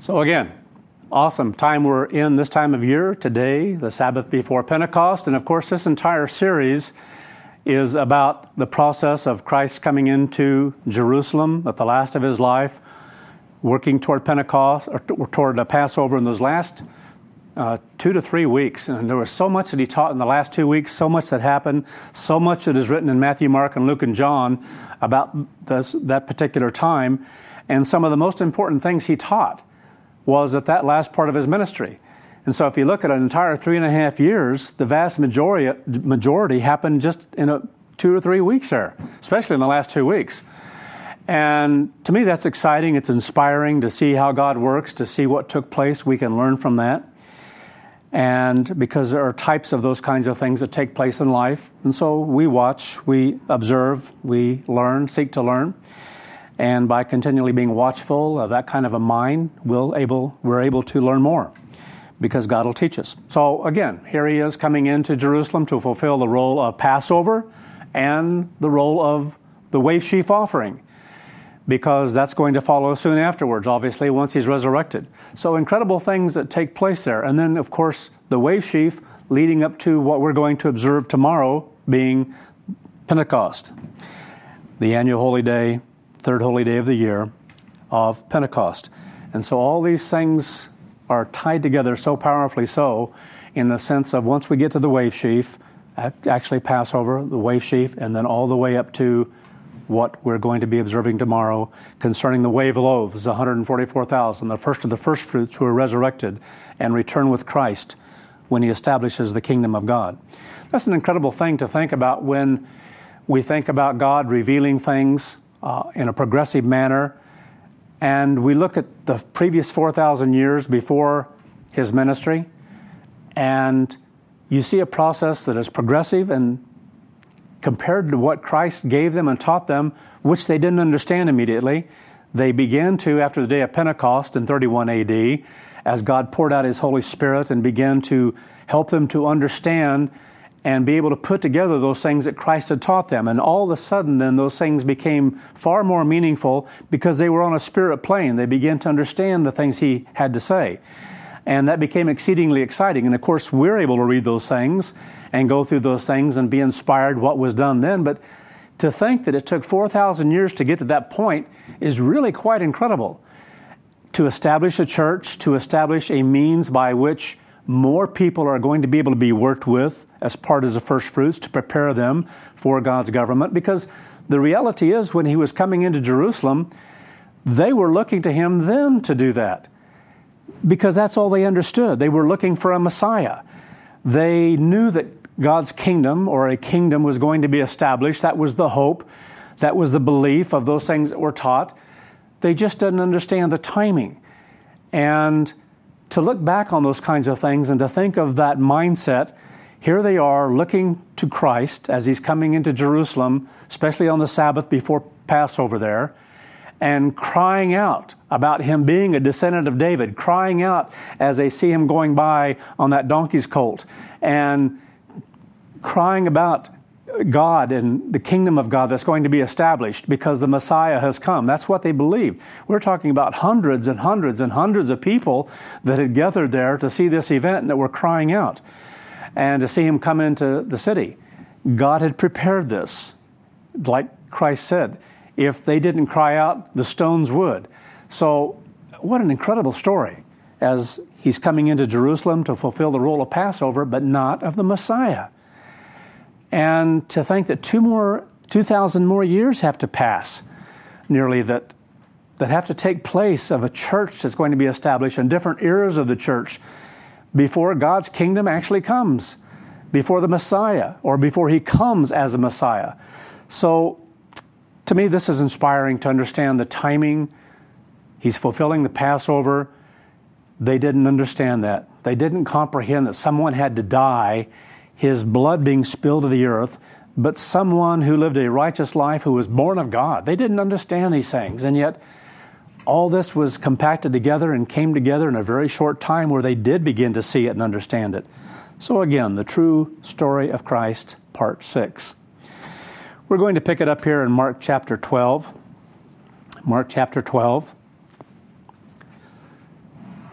So again, awesome time we're in this time of year today, the Sabbath before Pentecost. And of course, this entire series is about the process of Christ coming into Jerusalem at the last of his life, working toward Pentecost, or toward the Passover in those last 2 to 3 weeks. And there was so much that he taught in the last 2 weeks, so much that happened, so much that is written in Matthew, Mark, and Luke, and John about that particular time. And some of the most important things he taught was at that last part of his ministry. And so if you look at an entire 3.5 years, the vast majority happened just in 2 or 3 weeks there, especially in the last 2 weeks. And to me, that's exciting. It's inspiring to see how God works, to see what took place. We can learn from that. And because there are types of those kinds of things that take place in life. And so we watch, we observe, we learn, seek to learn. And by continually being watchful of that kind of a mind, we're able to learn more because God will teach us. So again, here he is coming into Jerusalem to fulfill the role of Passover and the role of the wave sheaf offering, because that's going to follow soon afterwards, obviously, once he's resurrected. So incredible things that take place there. And then, of course, the wave sheaf leading up to what we're going to observe tomorrow being Pentecost, the annual holy day, third holy day of the year of Pentecost. And so all these things are tied together so powerfully so in the sense of once we get to the wave sheaf, actually Passover, the wave sheaf, and then all the way up to what we're going to be observing tomorrow concerning the wave loaves, 144,000, the first of the first fruits who are resurrected and return with Christ when he establishes the kingdom of God. That's an incredible thing to think about when we think about God revealing things in a progressive manner, and we look at the previous 4,000 years before his ministry, and you see a process that is progressive and compared to what Christ gave them and taught them, which they didn't understand immediately. They began to, after the day of Pentecost in 31 AD, as God poured out his Holy Spirit and began to help them to understand and be able to put together those things that Christ had taught them. And all of a sudden, then, those things became far more meaningful because they were on a spirit plane. They began to understand the things he had to say. And that became exceedingly exciting. And of course, we're able to read those things and go through those things and be inspired what was done then. But to think that it took 4,000 years to get to that point is really quite incredible. To establish a church, to establish a means by which more people are going to be able to be worked with as part of the first fruits to prepare them for God's government. Because the reality is, when he was coming into Jerusalem, they were looking to him then to do that, because that's all they understood. They were looking for a Messiah. They knew that God's kingdom, or a kingdom, was going to be established. That was the hope. That was the belief of those things that were taught. They just didn't understand the timing. And to look back on those kinds of things and to think of that mindset, here they are looking to Christ as he's coming into Jerusalem, especially on the Sabbath before Passover there, and crying out about him being a descendant of David, crying out as they see him going by on that donkey's colt, and crying about God and the kingdom of God that's going to be established because the Messiah has come. That's what they believed. We're talking about hundreds and hundreds and hundreds of people that had gathered there to see this event and that were crying out and to see him come into the city. God had prepared this. Like Christ said, if they didn't cry out, the stones would. So what an incredible story as he's coming into Jerusalem to fulfill the role of Passover, but not of the Messiah. And to think that 2,000 more years have to pass, nearly, that have to take place of a church that's going to be established in different eras of the church before God's kingdom actually comes, before the Messiah, or before he comes as a Messiah. So to me, this is inspiring to understand the timing. He's fulfilling the Passover. They didn't understand that. They didn't comprehend that someone had to die, his blood being spilled to the earth, but someone who lived a righteous life, who was born of God. They didn't understand these things, and yet all this was compacted together and came together in a very short time where they did begin to see it and understand it. So again, the true story of Christ, part 6. We're going to pick it up here in Mark chapter 12. Mark chapter 12.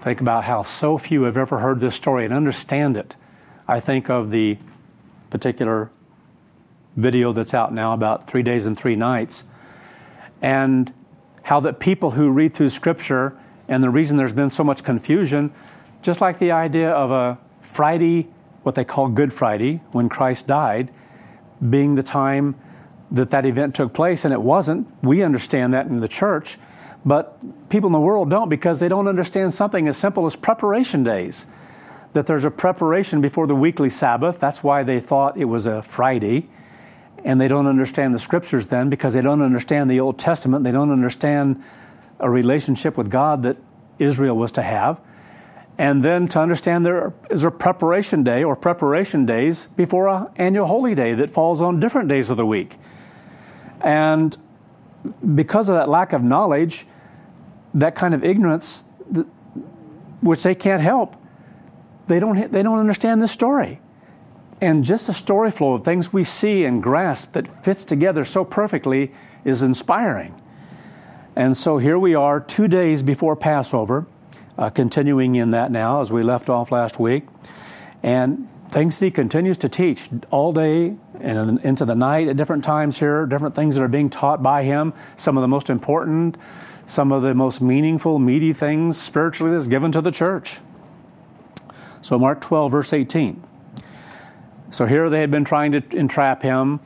Think about how so few have ever heard this story and understand it. I think of the particular video that's out now about 3 days and 3 nights, and how that people who read through Scripture, and the reason there's been so much confusion, just like the idea of a Friday, what they call Good Friday, when Christ died, being the time that event took place, and it wasn't. We understand that in the church, but people in the world don't, because they don't understand something as simple as preparation days. That there's a preparation before the weekly Sabbath. That's why they thought it was a Friday. And they don't understand the Scriptures then, because they don't understand the Old Testament. They don't understand a relationship with God that Israel was to have. And then to understand there is a preparation day or preparation days before an annual holy day that falls on different days of the week. And because of that lack of knowledge, that kind of ignorance, which they can't help, they don't understand this story. And just the story flow of things we see and grasp that fits together so perfectly is inspiring. And so here we are 2 days before Passover, continuing in that now as we left off last week. And things that he continues to teach all day and into the night at different times here, different things that are being taught by him, some of the most important, some of the most meaningful, meaty things spiritually that's given to the church. So Mark 12, verse 18. So here they had been trying to entrap him.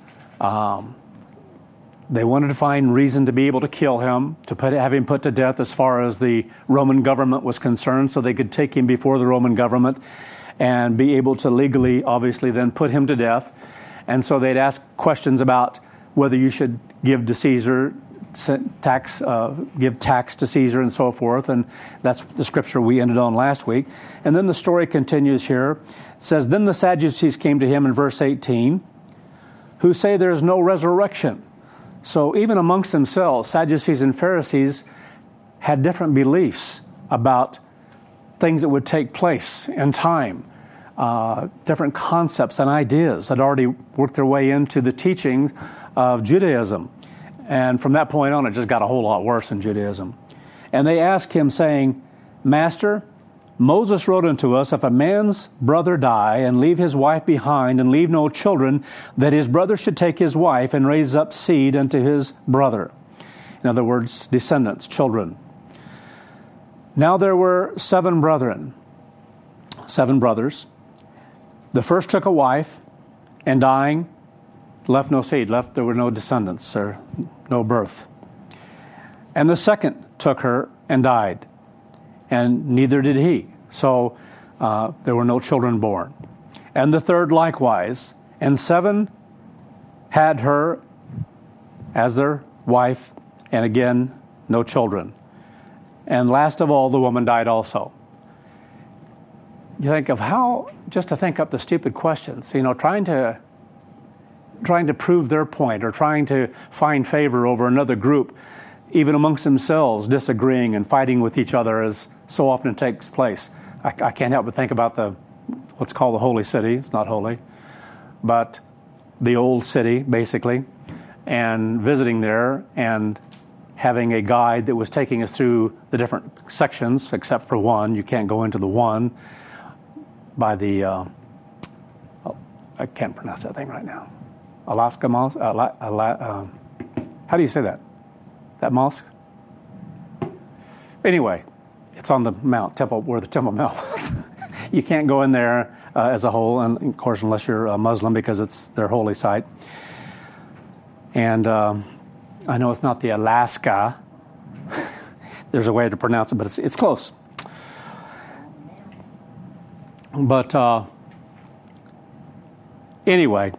They wanted to find reason to be able to kill him, to have him put to death as far as the Roman government was concerned, so they could take him before the Roman government and be able to legally, obviously, then put him to death. And so they'd ask questions about whether you should give to Caesar give tax to Caesar and so forth. And that's the scripture we ended on last week. And then the story continues here. It says, then the Sadducees came to him in verse 18, who say there is no resurrection. So even amongst themselves, Sadducees and Pharisees had different beliefs about things that would take place in time, different concepts and ideas that already worked their way into the teachings of Judaism. And from that point on, it just got a whole lot worse in Judaism. And they asked him, saying, Master, Moses wrote unto us, if a man's brother die and leave his wife behind and leave no children, that his brother should take his wife and raise up seed unto his brother. In other words, descendants, children. Now there were 7 brothers. The first took a wife, and dying, left no seed, there were no descendants, or no birth. And the second took her and died, and neither did he. So there were no children born. And the third likewise, and 7 had her as their wife, and again, no children. And last of all, the woman died also. You think of how, just to think up the stupid questions, trying to prove their point or trying to find favor over another group, even amongst themselves, disagreeing and fighting with each other, as so often takes place. I can't help but think about what's called the Holy City. It's not holy, but the old city, basically, and visiting there and having a guide that was taking us through the different sections, except for one. You can't go into the one by the, I can't pronounce that thing right now. Alaska Mosque? How do you say that? That mosque? Anyway, it's on the Mount Temple, where the Temple Mount was. You can't go in there as a whole, and of course, unless you're a Muslim, because it's their holy site. And I know it's not the Alaska. There's a way to pronounce it, but it's close. But anyway,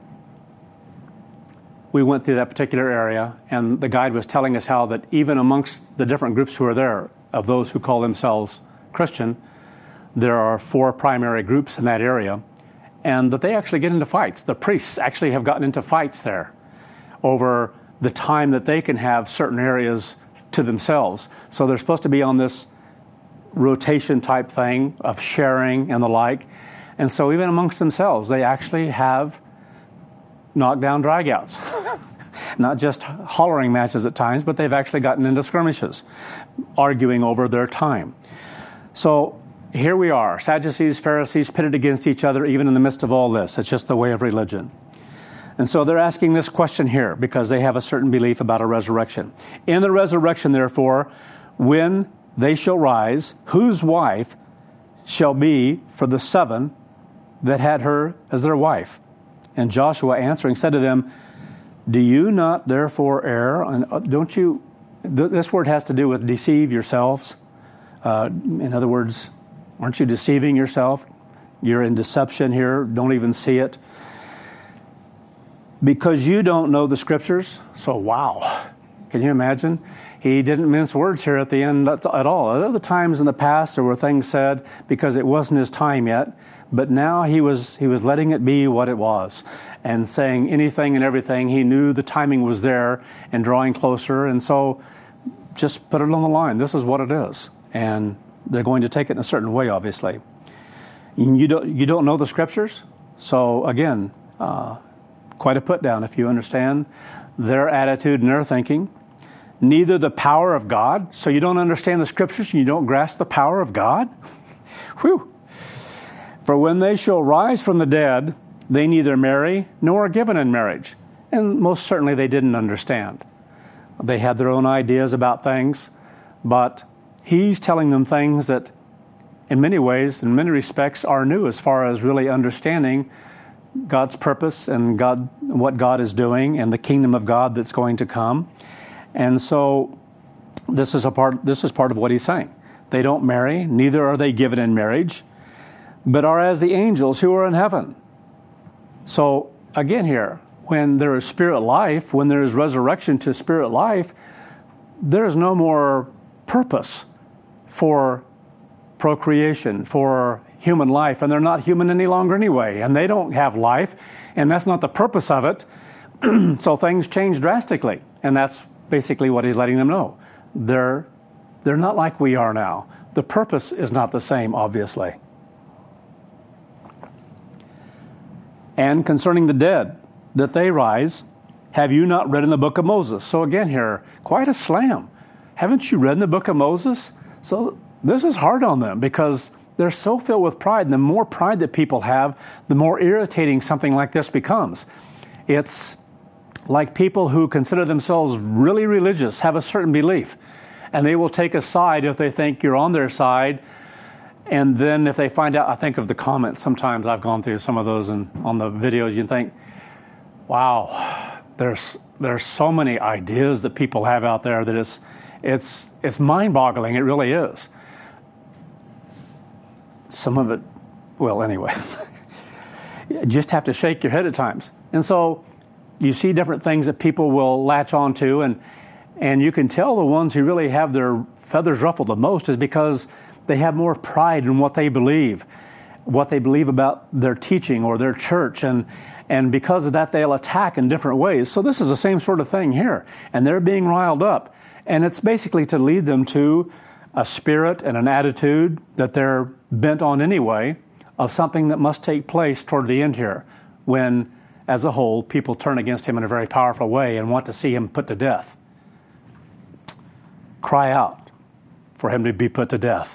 we went through that particular area, and the guide was telling us how that even amongst the different groups who are there, of those who call themselves Christian, there are 4 primary groups in that area, and that they actually get into fights. The priests actually have gotten into fights there over the time that they can have certain areas to themselves. So they're supposed to be on this rotation type thing of sharing and the like. And so even amongst themselves, they actually have knockdown dragouts. Not just hollering matches at times, but they've actually gotten into skirmishes, arguing over their time. So here we are, Sadducees, Pharisees, pitted against each other, even in the midst of all this. It's just the way of religion. And so they're asking this question here because they have a certain belief about a resurrection. In the resurrection, therefore, when they shall rise, whose wife shall be for the 7 that had her as their wife? And Joshua answering said to them, do you not therefore err? And don't you, this word has to do with deceive yourselves. In other words, aren't you deceiving yourself? You're in deception here. Don't even see it. Because you don't know the Scriptures. So, wow. Can you imagine? He didn't mince words here at the end at all. At other times in the past, there were things said because it wasn't his time yet. But now he was letting it be what it was and saying anything and everything. He knew the timing was there and drawing closer. And so just put it on the line. This is what it is. And they're going to take it in a certain way, obviously. You don't know the Scriptures? So again, quite a put down if you understand their attitude and their thinking. Neither the power of God. So you don't understand the Scriptures and you don't grasp the power of God? Whew. For when they shall rise from the dead, they neither marry nor are given in marriage. And most certainly they didn't understand. They had their own ideas about things, but he's telling them things that in many ways, in many respects, are new as far as really understanding God's purpose and what God is doing and the kingdom of God that's going to come. And so this is part of what he's saying. They don't marry, neither are they given in marriage, but are as the angels who are in heaven. So again here, when there is spirit life, when there is resurrection to spirit life, there is no more purpose for procreation, for human life, and they're not human any longer anyway, and they don't have life, and that's not the purpose of it. So things change drastically, and that's basically what he's letting them know. They're not like we are now. The purpose is not the same, obviously. And concerning the dead, that they rise, have you not read in the book of Moses? So again here, quite a slam. Haven't you read in the book of Moses? So this is hard on them because they're so filled with pride. And the more pride that people have, the more irritating something like this becomes. It's like people who consider themselves really religious, have a certain belief, and they will take a side if they think you're on their side. And then if they find out, I think of the comments, sometimes I've gone through some of those and on the videos, you think, wow, there's so many ideas that people have out there that it's mind-boggling. It really is. Some of it, well, anyway, you just have to shake your head at times. And so you see different things that people will latch onto, and you can tell the ones who really have their feathers ruffled the most is because they have more pride in what they believe about their teaching or their church, and because of that, they'll attack in different ways. So this is the same sort of thing here, and they're being riled up, and it's basically to lead them to a spirit and an attitude that they're bent on anyway of something that must take place toward the end here, when, as a whole, people turn against him in a very powerful way and want to see him put to death. Cry out for him to be put to death.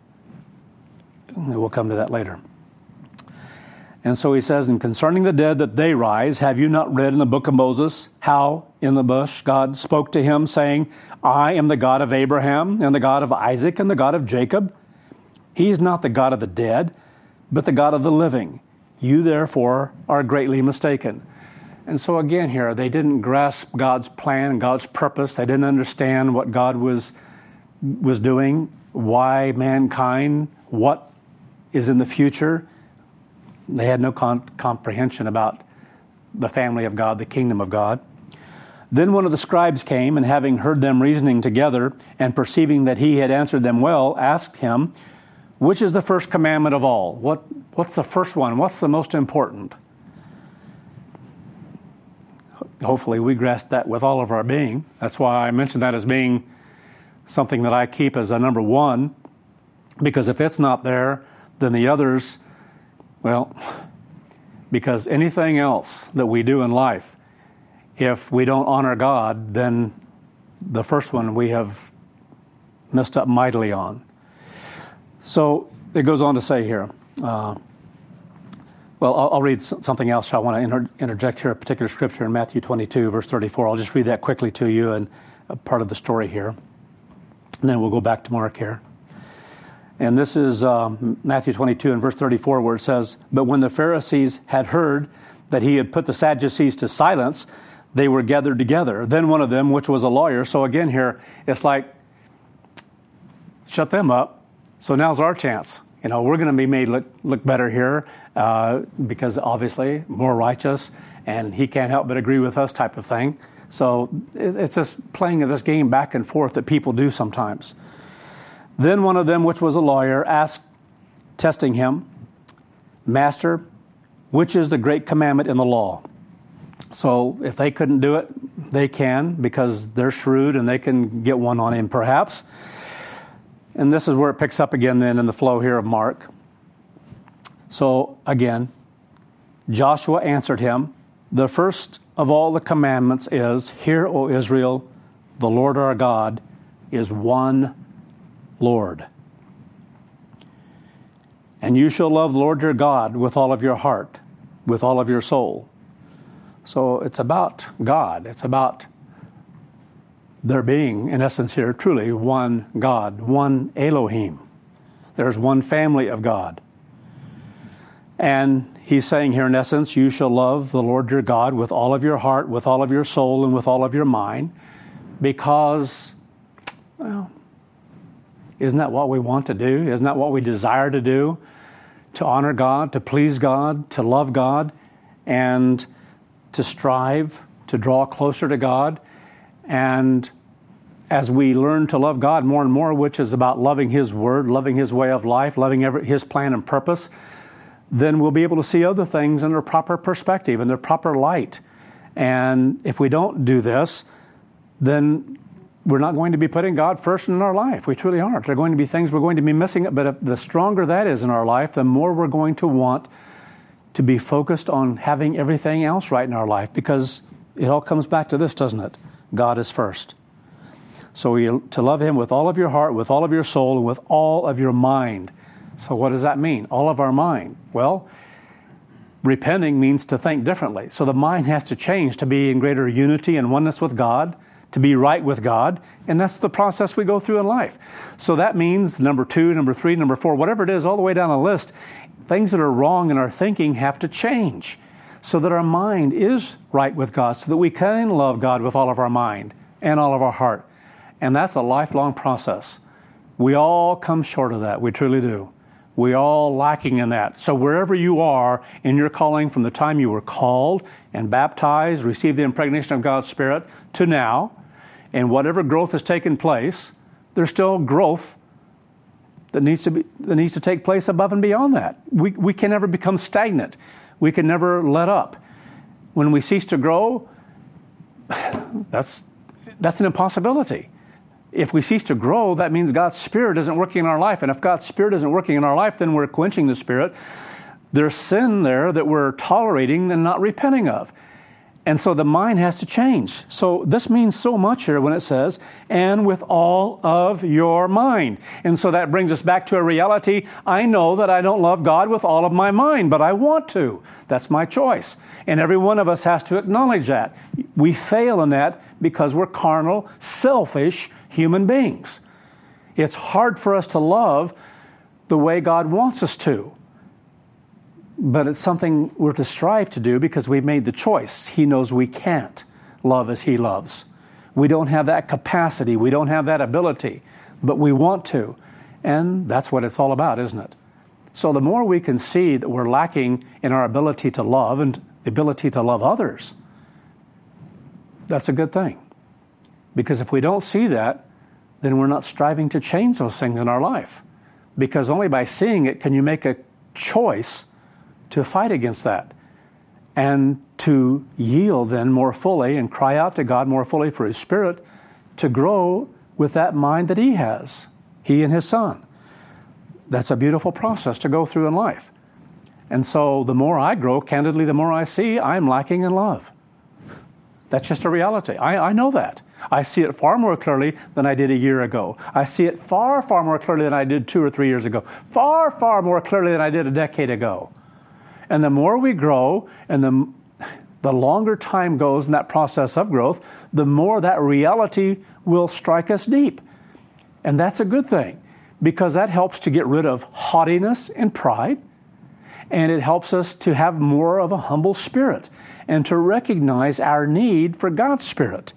We'll come to that later. And so he says, and concerning the dead that they rise, have you not read in the book of Moses how in the bush God spoke to him, saying, I am the God of Abraham and the God of Isaac and the God of Jacob? He is not the God of the dead, but the God of the living. You therefore are greatly mistaken. And so again here, they didn't grasp God's plan, God's purpose. They didn't understand what God was doing, why mankind, what is in the future. They had no comprehension about the family of God, the kingdom of God. Then one of the scribes came, and having heard them reasoning together, and perceiving that he had answered them well, asked him, which is the first commandment of all? What's the first one? What's the most important? Hopefully we grasp that with all of our being. That's why I mentioned that as being something that I keep as a number one, because if it's not there, then the others, well, because anything else that we do in life, if we don't honor God, then the first one we have messed up mightily on. So it goes on to say here, I'll read something else. I want to interject here a particular scripture in Matthew 22, verse 34. I'll just read that quickly to you and a part of the story here. And then we'll go back to Mark here. And this is Matthew 22 and verse 34, where it says, "But when the Pharisees had heard that he had put the Sadducees to silence, they were gathered together. Then one of them, which was a lawyer," so again here, it's like, shut them up. So now's our chance. We're going to be made look better here because obviously more righteous, and he can't help but agree with us type of thing. So it's just playing of this game back and forth that people do sometimes. Then one of them, which was a lawyer, asked, testing him, "Master, which is the great commandment in the law?" So if they couldn't do it, they can, because they're shrewd and they can get one on him perhaps. And this is where it picks up again then in the flow here of Mark. So again, Joshua answered him, "The first of all the commandments is, Hear, O Israel, the Lord our God is one Lord. And you shall love the Lord your God with all of your heart, with all of your soul." So it's about God. It's about there being, in essence here, truly one God, one Elohim. There's one family of God. And he's saying here, in essence, you shall love the Lord your God with all of your heart, with all of your soul, and with all of your mind, because, isn't that what we want to do? Isn't that what we desire to do? To honor God, to please God, to love God, and to strive to draw closer to God. And as we learn to love God more and more, which is about loving His Word, loving His way of life, loving His plan and purpose, then we'll be able to see other things in their proper perspective, in their proper light. And if we don't do this, then we're not going to be putting God first in our life. We truly aren't. There are going to be things we're going to be missing. But the stronger that is in our life, the more we're going to want to be focused on having everything else right in our life, because it all comes back to this, doesn't it? God is first. So to love Him with all of your heart, with all of your soul, and with all of your mind. So what does that mean? All of our mind. Well, repenting means to think differently. So the mind has to change to be in greater unity and oneness with God, to be right with God, and that's the process we go through in life. So that means number 2, number 3, number 4, whatever it is, all the way down the list, things that are wrong in our thinking have to change so that our mind is right with God, so that we can love God with all of our mind and all of our heart. And that's a lifelong process. We all come short of that. We truly do. We all lacking in that. So wherever you are in your calling, from the time you were called and baptized, received the impregnation of God's Spirit, to now, and whatever growth has taken place, there's still growth that needs to take place above and beyond that. We can never become stagnant. We can never let up. When we cease to grow, that's an impossibility. If we cease to grow, that means God's Spirit isn't working in our life. And if God's Spirit isn't working in our life, then we're quenching the Spirit. There's sin there that we're tolerating and not repenting of. And so the mind has to change. So this means so much here when it says, and with all of your mind. And so that brings us back to a reality. I know that I don't love God with all of my mind, but I want to. That's my choice. And every one of us has to acknowledge that. We fail in that because we're carnal, selfish human beings. It's hard for us to love the way God wants us to. But it's something we're to strive to do because we've made the choice. He knows we can't love as He loves. We don't have that capacity. We don't have that ability. But we want to. And that's what it's all about, isn't it? So the more we can see that we're lacking in our ability to love and the ability to love others, that's a good thing. Because if we don't see that, then we're not striving to change those things in our life. Because only by seeing it can you make a choice to fight against that and to yield then more fully and cry out to God more fully for His Spirit to grow with that mind that He has, He and His Son. That's a beautiful process to go through in life. And so the more I grow, candidly, the more I see I'm lacking in love. That's just a reality. I know that. I see it far more clearly than I did a year ago. I see it far, far more clearly than I did 2 or 3 years ago. Far, far more clearly than I did a decade ago. And the more we grow, and the longer time goes in that process of growth, the more that reality will strike us deep. And that's a good thing, because that helps to get rid of haughtiness and pride, and it helps us to have more of a humble spirit and to recognize our need for God's Spirit.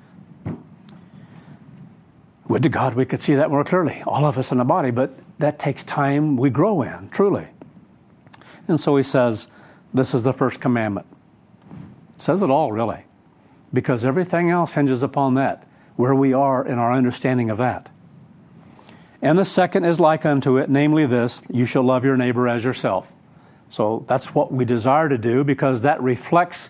Would to God we could see that more clearly, all of us in the body, but that takes time we grow in, truly. And so he says, this is the first commandment. It says it all, really, because everything else hinges upon that, where we are in our understanding of that. And the second is like unto it, namely this, you shall love your neighbor as yourself. So that's what we desire to do, because that reflects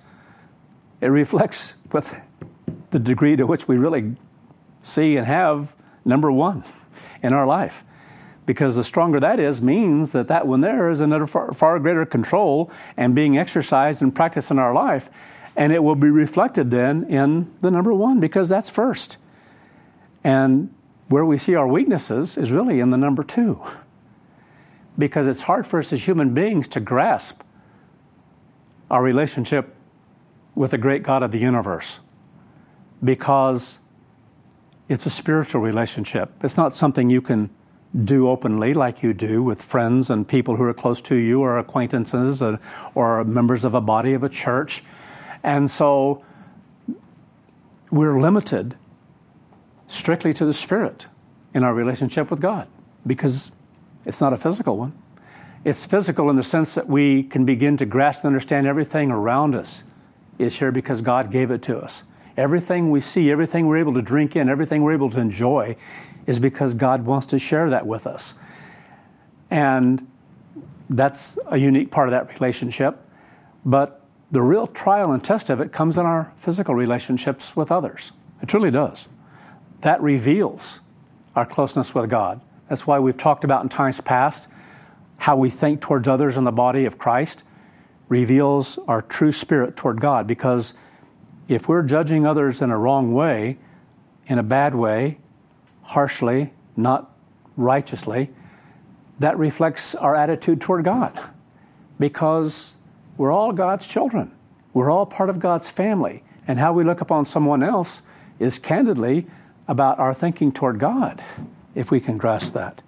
with the degree to which we really see and have number one in our life. Because the stronger that is means that one there is under far greater control and being exercised and practiced in our life. And it will be reflected then in the number one, because that's first. And where we see our weaknesses is really in the number two. Because it's hard for us as human beings to grasp our relationship with the great God of the universe. Because it's a spiritual relationship. It's not something you can do openly like you do with friends and people who are close to you, or acquaintances, or members of a body of a church. And so we're limited strictly to the Spirit in our relationship with God, because it's not a physical one. It's physical in the sense that we can begin to grasp and understand everything around us is here because God gave it to us. Everything we see, everything we're able to drink in, everything we're able to enjoy is because God wants to share that with us. And that's a unique part of that relationship. But the real trial and test of it comes in our physical relationships with others. It truly does. That reveals our closeness with God. That's why we've talked about in times past how we think towards others in the body of Christ reveals our true spirit toward God. Because if we're judging others in a wrong way, in a bad way, harshly, not righteously, that reflects our attitude toward God. Because we're all God's children. We're all part of God's family. And how we look upon someone else is candidly about our thinking toward God, if we can grasp that.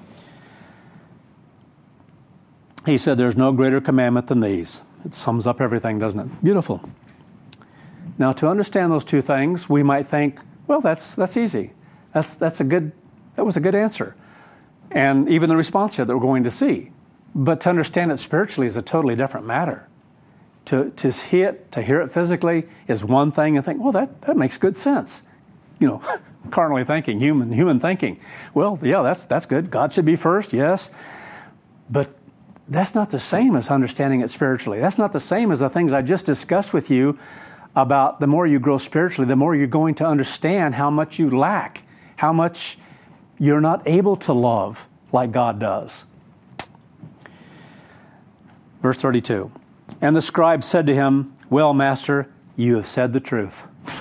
He said, there's no greater commandment than these. It sums up everything, doesn't it? Beautiful. Now, to understand those two things, we might think, well, that's easy. That was a good answer. And even the response here that we're going to see. But to understand it spiritually is a totally different matter. To hear it physically is one thing, and think, well, that makes good sense. Carnally thinking, human thinking. Well, yeah, that's good. God should be first, yes. But that's not the same as understanding it spiritually. That's not the same as the things I just discussed with you about the more you grow spiritually, the more you're going to understand how much you lack, how much you're not able to love like God does. Verse 32. And the scribe said to him, well, Master, you have said the truth.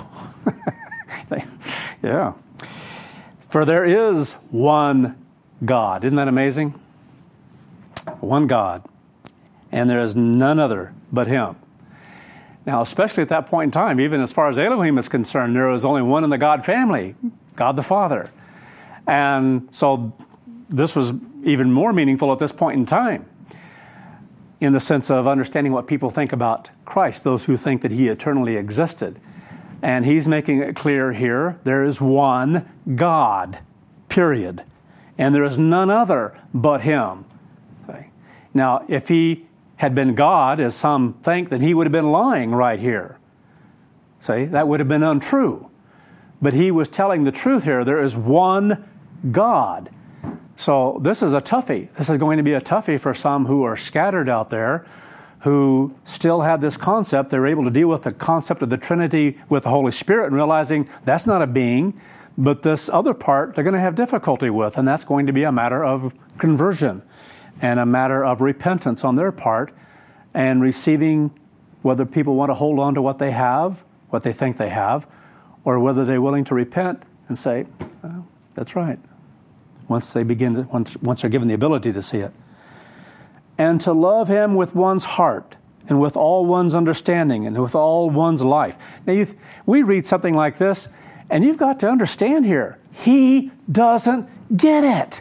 Yeah. For there is one God. Isn't that amazing? One God. And there is none other but Him. Now, especially at that point in time, even as far as Elohim is concerned, there was only one in the God family, God the Father. And so this was even more meaningful at this point in time, in the sense of understanding what people think about Christ, those who think that He eternally existed. And he's making it clear here, there is one God, period. And there is none other but Him. Okay. Now, if He had been God, as some think, then He would have been lying right here. See, that would have been untrue. But He was telling the truth here. There is one God. So this is a toughie. This is going to be a toughie for some who are scattered out there, who still have this concept. They're able to deal with the concept of the Trinity with the Holy Spirit and realizing that's not a being, but this other part they're going to have difficulty with, and that's going to be a matter of conversion and a matter of repentance on their part and receiving, whether people want to hold on to what they have, what they think they have, or whether they're willing to repent and say, oh, that's right, once they're given the ability to see it. And to love him with one's heart, and with all one's understanding, and with all one's life. Now, we read something like this, and you've got to understand here, he doesn't get it.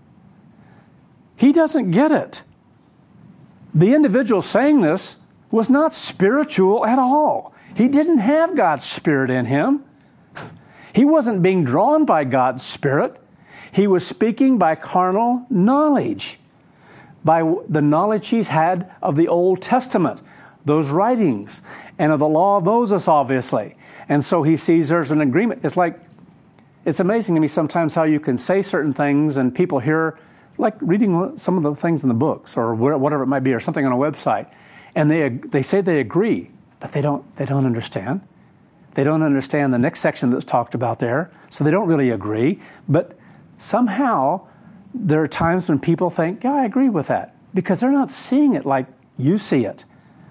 He doesn't get it. The individual saying this was not spiritual at all. He didn't have God's Spirit in him. He wasn't being drawn by God's Spirit. He was speaking by carnal knowledge, by the knowledge he's had of the Old Testament, those writings, and of the law of Moses, obviously. And so he sees there's an agreement. It's amazing to me sometimes how you can say certain things and people hear, like reading some of the things in the books or whatever it might be, or something on a website, and they say they agree, but they don't understand. They don't understand the next section that's talked about there, so they don't really agree. But somehow there are times when people think, yeah, I agree with that, because they're not seeing it like you see it.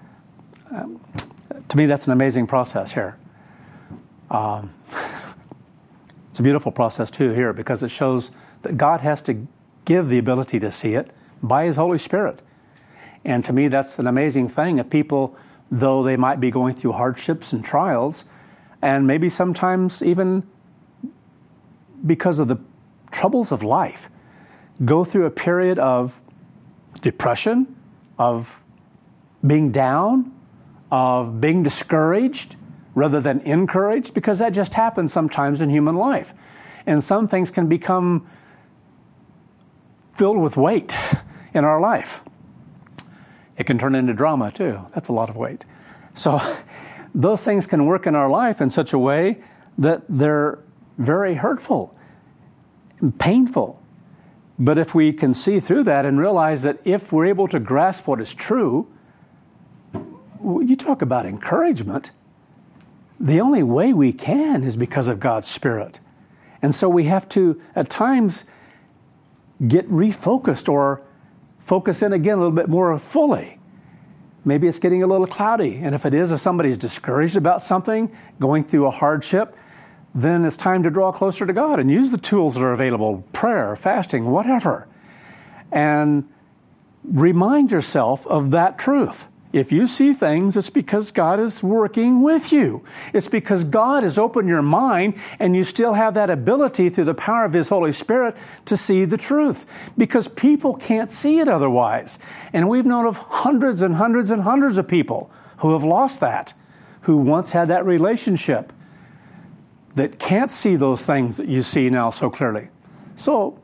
To me, that's an amazing process here. It's a beautiful process, too, here, because it shows that God has to give the ability to see it by His Holy Spirit. And to me, that's an amazing thing. If people, though they might be going through hardships and trials, and maybe sometimes even because of the troubles of life, go through a period of depression, of being down, of being discouraged rather than encouraged, because that just happens sometimes in human life. And some things can become filled with weight in our life. It can turn into drama too. That's a lot of weight. So those things can work in our life in such a way that they're very hurtful and painful. But if we can see through that and realize that if we're able to grasp what is true, you talk about encouragement, the only way we can is because of God's Spirit. And so we have to, at times, get refocused or focus in again a little bit more fully. Maybe it's getting a little cloudy. And if it is, if somebody's discouraged about something, going through a hardship, then it's time to draw closer to God and use the tools that are available, prayer, fasting, whatever. And remind yourself of that truth. If you see things, it's because God is working with you. It's because God has opened your mind and you still have that ability through the power of His Holy Spirit to see the truth. Because people can't see it otherwise. And we've known of hundreds and hundreds and hundreds of people who have lost that, who once had that relationship, that can't see those things that you see now so clearly. So,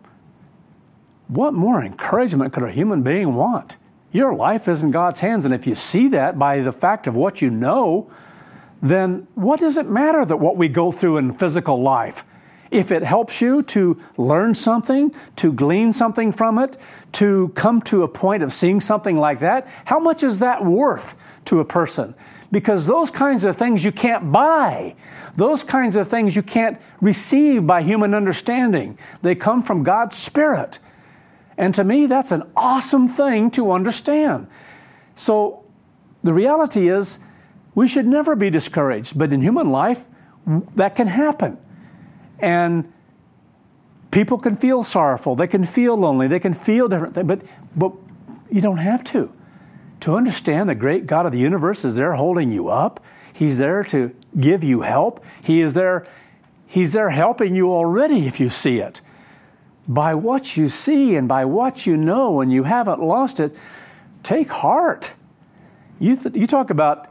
what more encouragement could a human being want? Your life is in God's hands, and if you see that by the fact of what you know, then what does it matter that what we go through in physical life? If it helps you to learn something, to glean something from it, to come to a point of seeing something like that, how much is that worth to a person? Because those kinds of things you can't buy. Those kinds of things you can't receive by human understanding. They come from God's Spirit. And to me, that's an awesome thing to understand. So the reality is, we should never be discouraged. But in human life, that can happen. And people can feel sorrowful. They can feel lonely. They can feel different things. But you don't have to. To understand the great God of the universe is there holding you up. He's there to give you help. He is there. He's there helping you already if you see it. By what you see and by what you know, and you haven't lost it, take heart. You talk about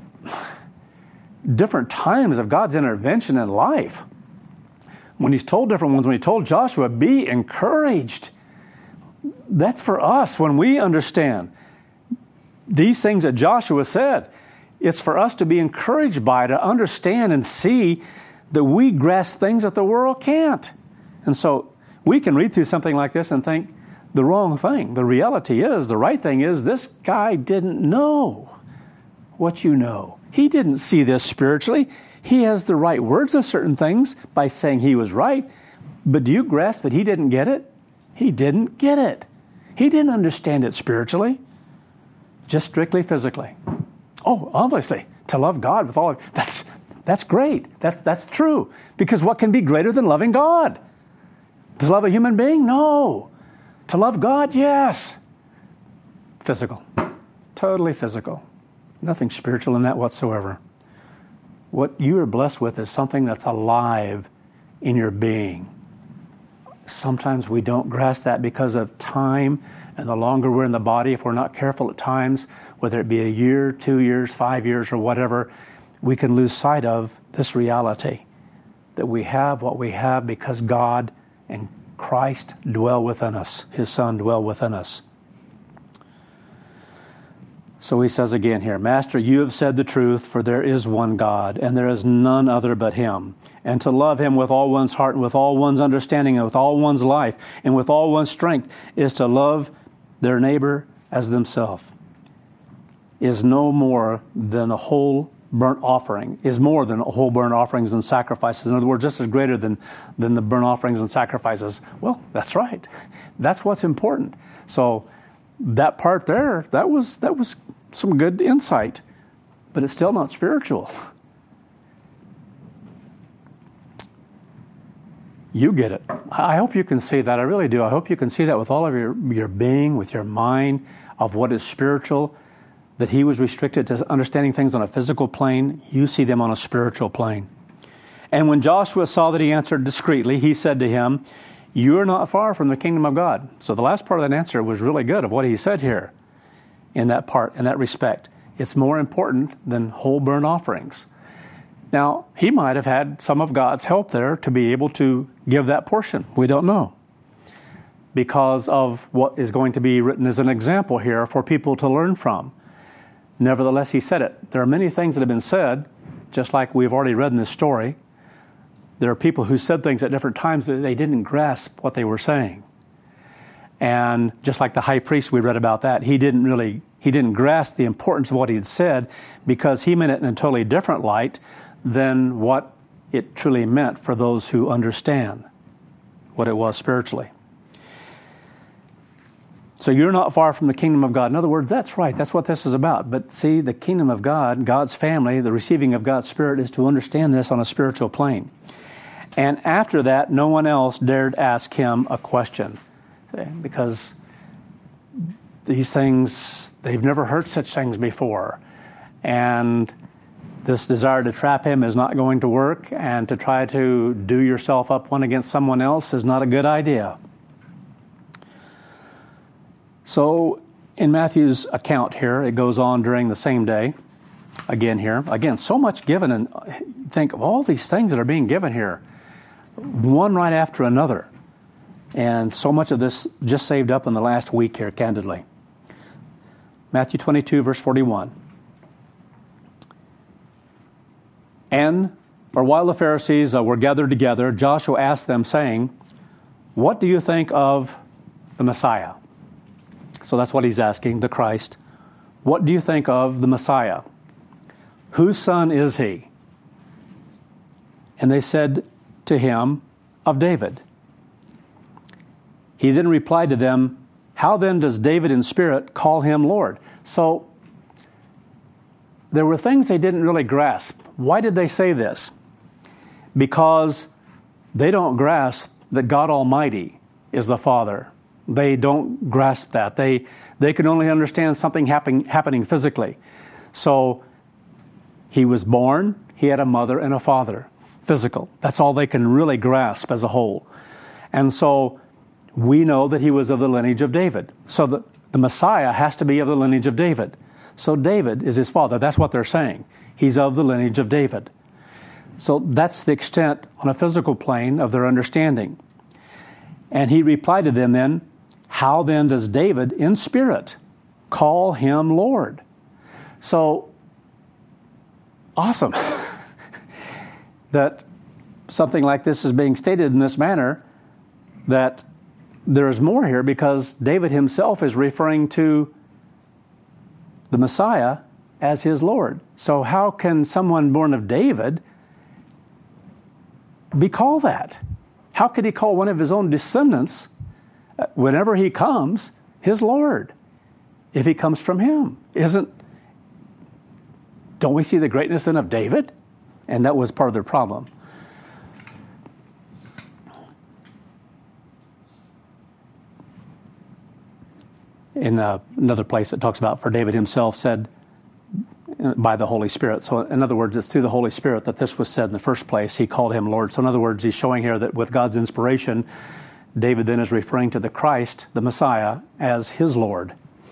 different times of God's intervention in life. When He's told different ones, when He told Joshua, be encouraged. That's for us when we understand these things that Joshua said. It's for us to be encouraged by, to understand and see that we grasp things that the world can't. And so we can read through something like this and think the wrong thing. The reality is, the right thing is, this guy didn't know what you know. He didn't see this spiritually. He has the right words of certain things by saying he was right. But do you grasp that he didn't get it? He didn't get it. He didn't understand it spiritually, just strictly physically. Oh, obviously, to love God with all of that's That's great. That's true. Because what can be greater than loving God? To love a human being? No. To love God? Yes. Physical. Totally physical. Nothing spiritual in that whatsoever. What you are blessed with is something that's alive in your being. Sometimes we don't grasp that because of time, and the longer we're in the body, if we're not careful at times, whether it be a year, 2 years, 5 years, or whatever, we can lose sight of this reality, that we have what we have because God and Christ dwell within us. His Son dwell within us. So he says again here, Master, you have said the truth, for there is one God, and there is none other but Him. And to love Him with all one's heart, and with all one's understanding, and with all one's life, and with all one's strength, is to love their neighbor as themselves. Is no more than a whole burnt offering, is more than a whole burnt offerings and sacrifices. In other words, just as greater than the burnt offerings and sacrifices. Well, that's right. That's what's important. So that part there, that was some good insight, but it's still not spiritual. You get it. I hope you can see that. I really do. I hope you can see that with all of your being, with your mind, of what is spiritual, that he was restricted to understanding things on a physical plane. You see them on a spiritual plane. And when Joshua saw that he answered discreetly, he said to him, you are not far from the kingdom of God. So the last part of that answer was really good of what he said here in that part, in that respect. It's more important than whole burnt offerings. Now, he might have had some of God's help there to be able to give that portion. We don't know, because of what is going to be written as an example here for people to learn from. Nevertheless, he said it. There are many things that have been said, just like we've already read in this story. There are people who said things at different times that they didn't grasp what they were saying. And just like the high priest, we read about that, he didn't grasp the importance of what he had said, because he meant it in a totally different light than what it truly meant for those who understand what it was spiritually. So you're not far from the kingdom of God. In other words, that's right. That's what this is about. But see, the kingdom of God, God's family, the receiving of God's Spirit, is to understand this on a spiritual plane. And after that, no one else dared ask him a question, because these things, they've never heard such things before. And this desire to trap him is not going to work, and to try to do yourself up one against someone else is not a good idea. So in Matthew's account here, it goes on during the same day, again, so much given, and think of all these things that are being given here, one right after another. And so much of this just saved up in the last week here, candidly. Matthew 22, verse 41. While the Pharisees were gathered together, Joshua asked them, saying, what do you think of the Messiah? So that's what he's asking, the Christ. What do you think of the Messiah? Whose son is he? And they said to him, of David. He then replied to them, how then does David in spirit call him Lord? So there were things they didn't really grasp. Why did they say this? Because they don't grasp that God Almighty is the Father. They don't grasp that. They can only understand something happening physically. So he was born, he had a mother and a father, physical. That's all they can really grasp as a whole. And so we know that he was of the lineage of David. So the Messiah has to be of the lineage of David. So David is his father. That's what they're saying. He's of the lineage of David. So that's the extent on a physical plane of their understanding. And he replied to them then, how then does David in spirit call him Lord? So, awesome that something like this is being stated in this manner, that there is more here, because David himself is referring to the Messiah as his Lord. So how can someone born of David be called that? How could he call one of his own descendants, whenever he comes, his Lord, if he comes from him? Don't we see the greatness then of David? And that was part of their problem. In another place it talks about, for David himself said by the Holy Spirit. So in other words, it's through the Holy Spirit that this was said in the first place. He called him Lord. So in other words, he's showing here that with God's inspiration, David then is referring to the Christ, the Messiah, as his Lord.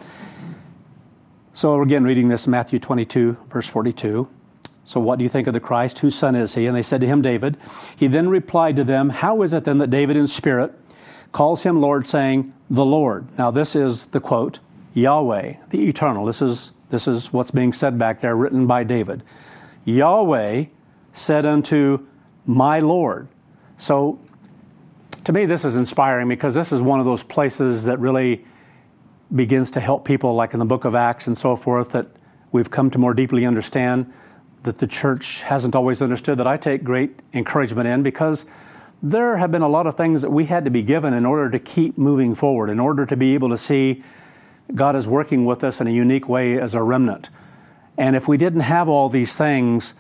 So again, reading this, Matthew 22, verse 42. So what do you think of the Christ? Whose son is he? And they said to him, David. He then replied to them, how is it then that David in spirit calls him Lord, saying, the Lord? Now this is the quote, Yahweh, the eternal. This is what's being said back there, written by David. Yahweh said unto my Lord. So to me, this is inspiring because this is one of those places that really begins to help people, like in the book of Acts and so forth, that we've come to more deeply understand, that the church hasn't always understood, that I take great encouragement in, because there have been a lot of things that we had to be given in order to keep moving forward, in order to be able to see God is working with us in a unique way as a remnant. And if we didn't have all these things,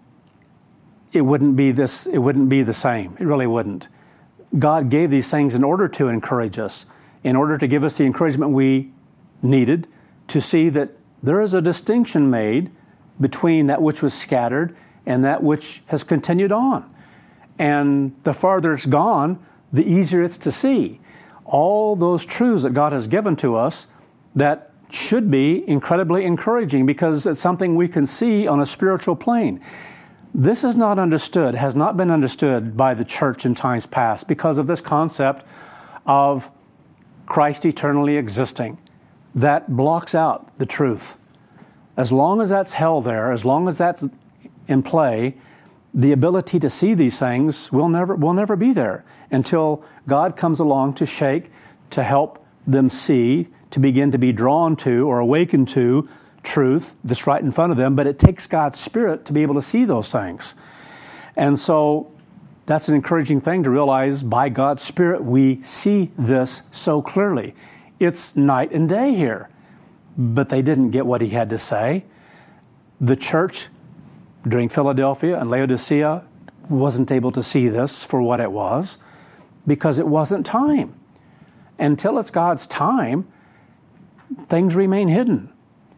it wouldn't be the same. It really wouldn't. God gave these things in order to encourage us, in order to give us the encouragement we needed to see that there is a distinction made between that which was scattered and that which has continued on. And the farther it's gone, the easier it's to see. All those truths that God has given to us that should be incredibly encouraging, because it's something we can see on a spiritual plane. This is not understood, has not been understood by the church in times past because of this concept of Christ eternally existing. That blocks out the truth. As long as that's held there, as long as that's in play, the ability to see these things will never be there until God comes along to shake, to help them see, to begin to be drawn to or awakened to truth that's right in front of them. But it takes God's Spirit to be able to see those things. And so that's an encouraging thing to realize, by God's Spirit we see this so clearly. It's night and day here. But they didn't get what he had to say. The church during Philadelphia and Laodicea wasn't able to see this for what it was, because it wasn't time. Until it's God's time, things remain hidden.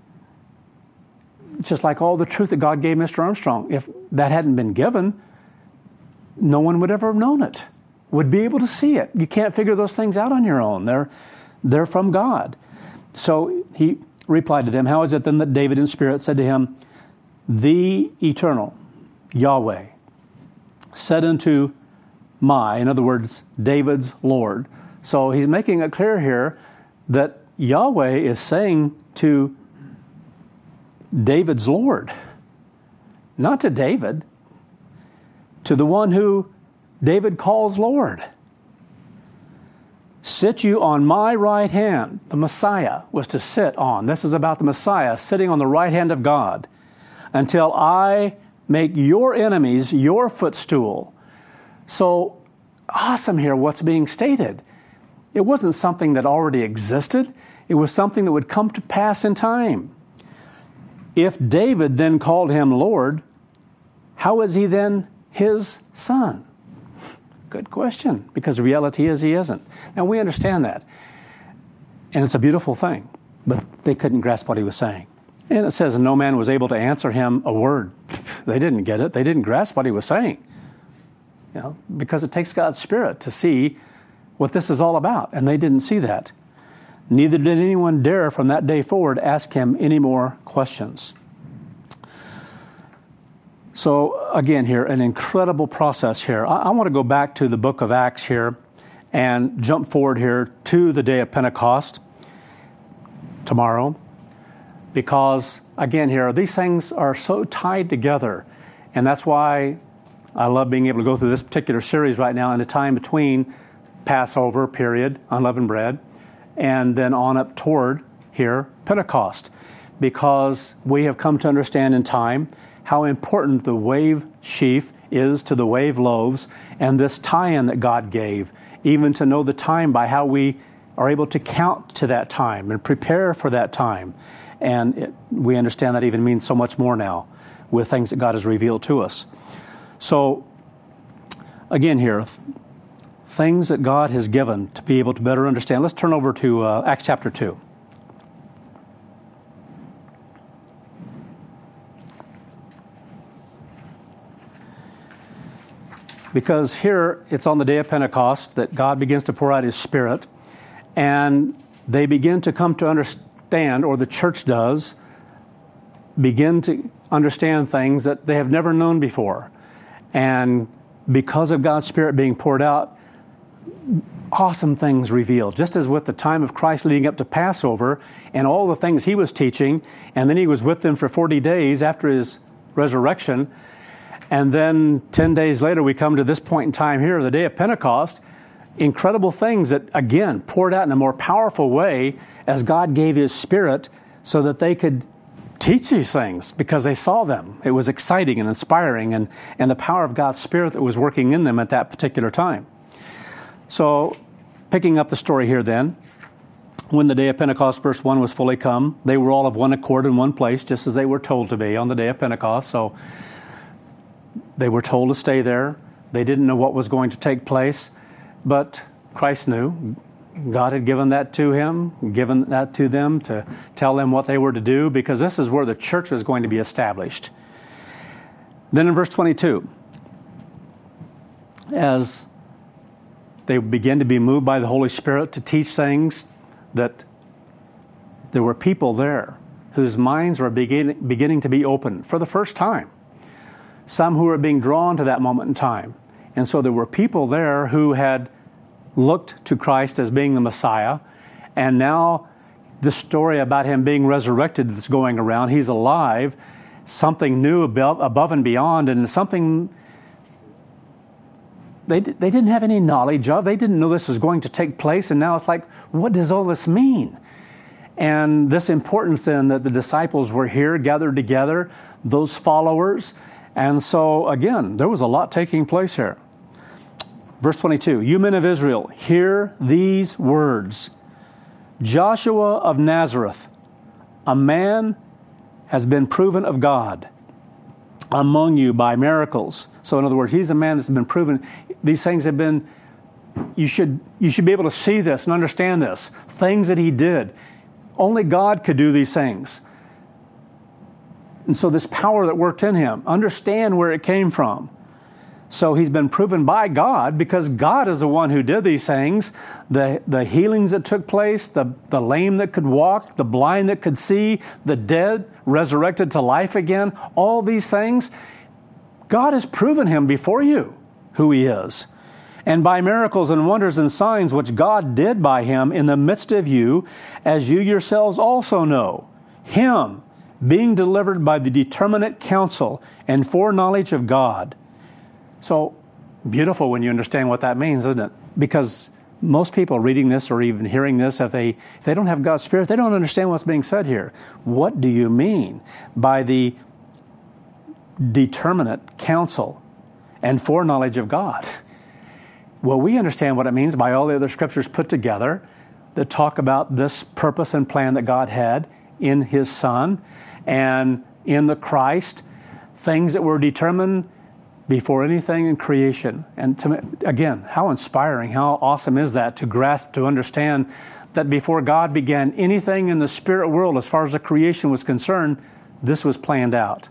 Just like all the truth that God gave Mr. Armstrong. If that hadn't been given, no one would ever have known it, would be able to see it. You can't figure those things out on your own. They're from God. So he replied to them, how is it then that David in spirit said to him, the eternal, Yahweh, said unto in other words, David's Lord. So he's making it clear here that Yahweh is saying to David's Lord, not to David, to the one who David calls Lord. Sit you on my right hand. The Messiah was to sit on. This is about the Messiah sitting on the right hand of God until I make your enemies your footstool. So awesome here what's being stated. It wasn't something that already existed. It was something that would come to pass in time. If David then called him Lord, how is he then his son? Good question, because the reality is he isn't. Now we understand that. And it's a beautiful thing, but they couldn't grasp what he was saying. And it says no man was able to answer him a word. They didn't get it. They didn't grasp what he was saying. Because it takes God's Spirit to see what this is all about. And they didn't see that. Neither did anyone dare from that day forward ask him any more questions. So again here, an incredible process here. I want to go back to the book of Acts here and jump forward here to the day of Pentecost tomorrow. Because again here, these things are so tied together. And that's why I love being able to go through this particular series right now in the time between Passover period, unleavened bread, and then on up toward here, Pentecost. Because we have come to understand in time how important the wave sheaf is to the wave loaves, and this tie-in that God gave, even to know the time by how we are able to count to that time and prepare for that time. And we understand that even means so much more now. with things that God has revealed to us. So, again here, things that God has given to be able to better understand. Let's turn over to Acts chapter 2. Because here it's on the day of Pentecost that God begins to pour out His Spirit, and they begin to come to understand, or the church does, begin to understand things that they have never known before. And because of God's Spirit being poured out, awesome things revealed. Just as with the time of Christ leading up to Passover and all the things He was teaching, and then He was with them for 40 days after His resurrection. And then 10 days later, we come to this point in time here, the day of Pentecost. Incredible things that, again, poured out in a more powerful way as God gave His Spirit so that they could teach these things because they saw them. It was exciting and inspiring, and the power of God's Spirit that was working in them at that particular time. So, picking up the story here then, when the day of Pentecost, verse 1, was fully come, they were all of one accord in one place, just as they were told to be on the day of Pentecost. So, they were told to stay there. They didn't know what was going to take place, but Christ knew. God had given that to Him, given that to them to tell them what they were to do, because this is where the church was going to be established. Then in verse 22, as they begin to be moved by the Holy Spirit to teach things, that there were people there whose minds were beginning to be opened for the first time. Some who were being drawn to that moment in time. And so there were people there who had looked to Christ as being the Messiah, and now the story about Him being resurrected that's going around, He's alive, something new above and beyond, and something they didn't have any knowledge of. They didn't know this was going to take place, and now it's like, what does all this mean? And this importance then that the disciples were here, gathered together, those followers. And so, again, there was a lot taking place here. Verse 22, you men of Israel, hear these words. Joshua of Nazareth, a man has been proven of God among you by miracles. So in other words, he's a man that's been proven. These things have been, you should be able to see this and understand this. Things that he did. Only God could do these things. And so this power that worked in him, understand where it came from. So he's been proven by God because God is the one who did these things. The healings that took place, the lame that could walk, the blind that could see, the dead resurrected to life again, all these things, God has proven him before you who he is. And by miracles and wonders and signs which God did by him in the midst of you, as you yourselves also know, him being delivered by the determinate counsel and foreknowledge of God. So beautiful when you understand what that means, isn't it? Because most people reading this or even hearing this, if they don't have God's Spirit, they don't understand what's being said here. What do you mean by the determinate counsel and foreknowledge of God? Well, we understand what it means by all the other scriptures put together that talk about this purpose and plan that God had in His Son and in the Christ, things that were determined before anything in creation. And again, how inspiring, how awesome is that to grasp, to understand that before God began anything in the spirit world as far as the creation was concerned, this was planned out.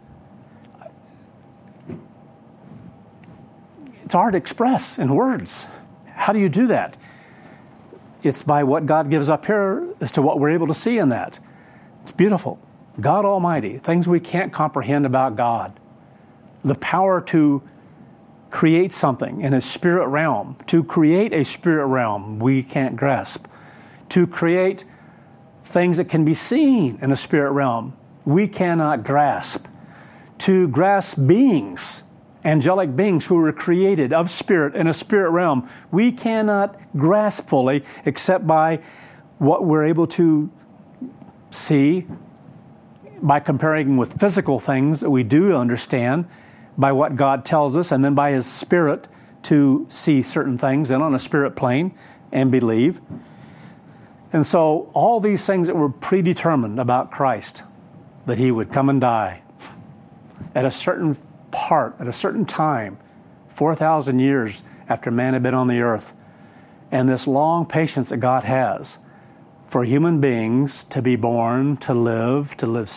It's hard to express in words. How do you do that? It's by what God gives up here as to what we're able to see in that. It's beautiful. God Almighty, things we can't comprehend about God. The power to create something in a spirit realm, to create a spirit realm we can't grasp, to create things that can be seen in a spirit realm we cannot grasp, to grasp beings, angelic beings who were created of spirit in a spirit realm we cannot grasp fully except by what we're able to see by comparing with physical things that we do understand, by what God tells us, and then by His Spirit to see certain things and on a spirit plane and believe. And so all these things that were predetermined about Christ, that He would come and die, at a certain part, at a certain time, 4,000 years after man had been on the earth. And this long patience that God has for human beings to be born, to live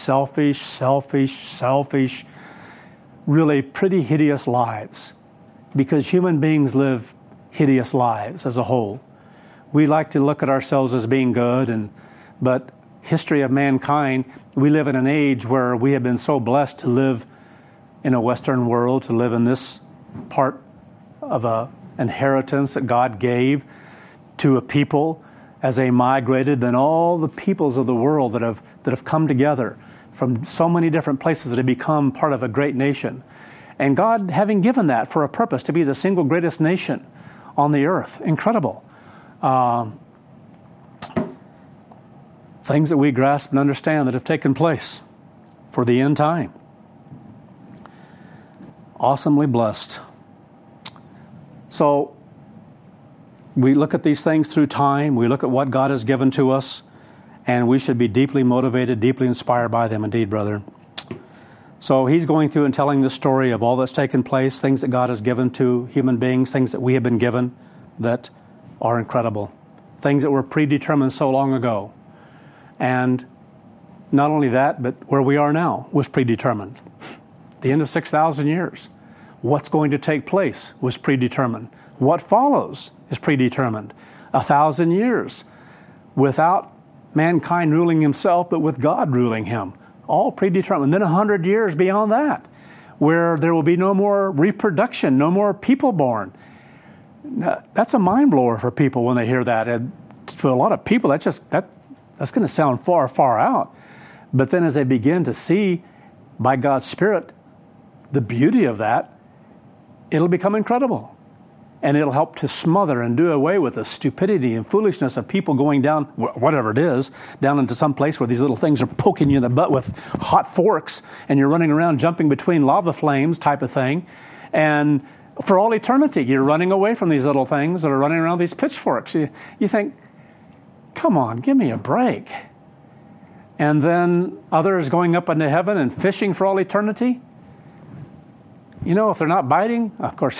selfish, really pretty hideous lives. Because human beings live hideous lives as a whole. We like to look at ourselves as being good, but history of mankind, we live in an age where we have been so blessed to live in a Western world, to live in this part of a inheritance that God gave to a people as they migrated, than all the peoples of the world that have come together from so many different places that have become part of a great nation. And God having given that for a purpose, to be the single greatest nation on the earth. Incredible. Things that we grasp and understand that have taken place for the end time. Awesomely blessed. So, we look at these things through time. We look at what God has given to us, and we should be deeply motivated, deeply inspired by them indeed, brother. So he's going through and telling the story of all that's taken place, things that God has given to human beings, things that we have been given that are incredible, things that were predetermined so long ago. And not only that, but where we are now was predetermined. The end of 6,000 years. What's going to take place was predetermined. What follows is predetermined. 1,000 years without mankind ruling himself, but with God ruling him. All predetermined. Then 100 years beyond that, where there will be no more reproduction, no more people born. That's a mind blower for people when they hear that. And to a lot of people, that's going to sound far, far out. But then as they begin to see by God's Spirit the beauty of that, it'll become incredible. And it'll help to smother and do away with the stupidity and foolishness of people going down, whatever it is, down into some place where these little things are poking you in the butt with hot forks, and you're running around jumping between lava flames type of thing. And for all eternity, you're running away from these little things that are running around these pitchforks. You think, come on, give me a break. And then others going up into heaven and fishing for all eternity. You know, if they're not biting, of course...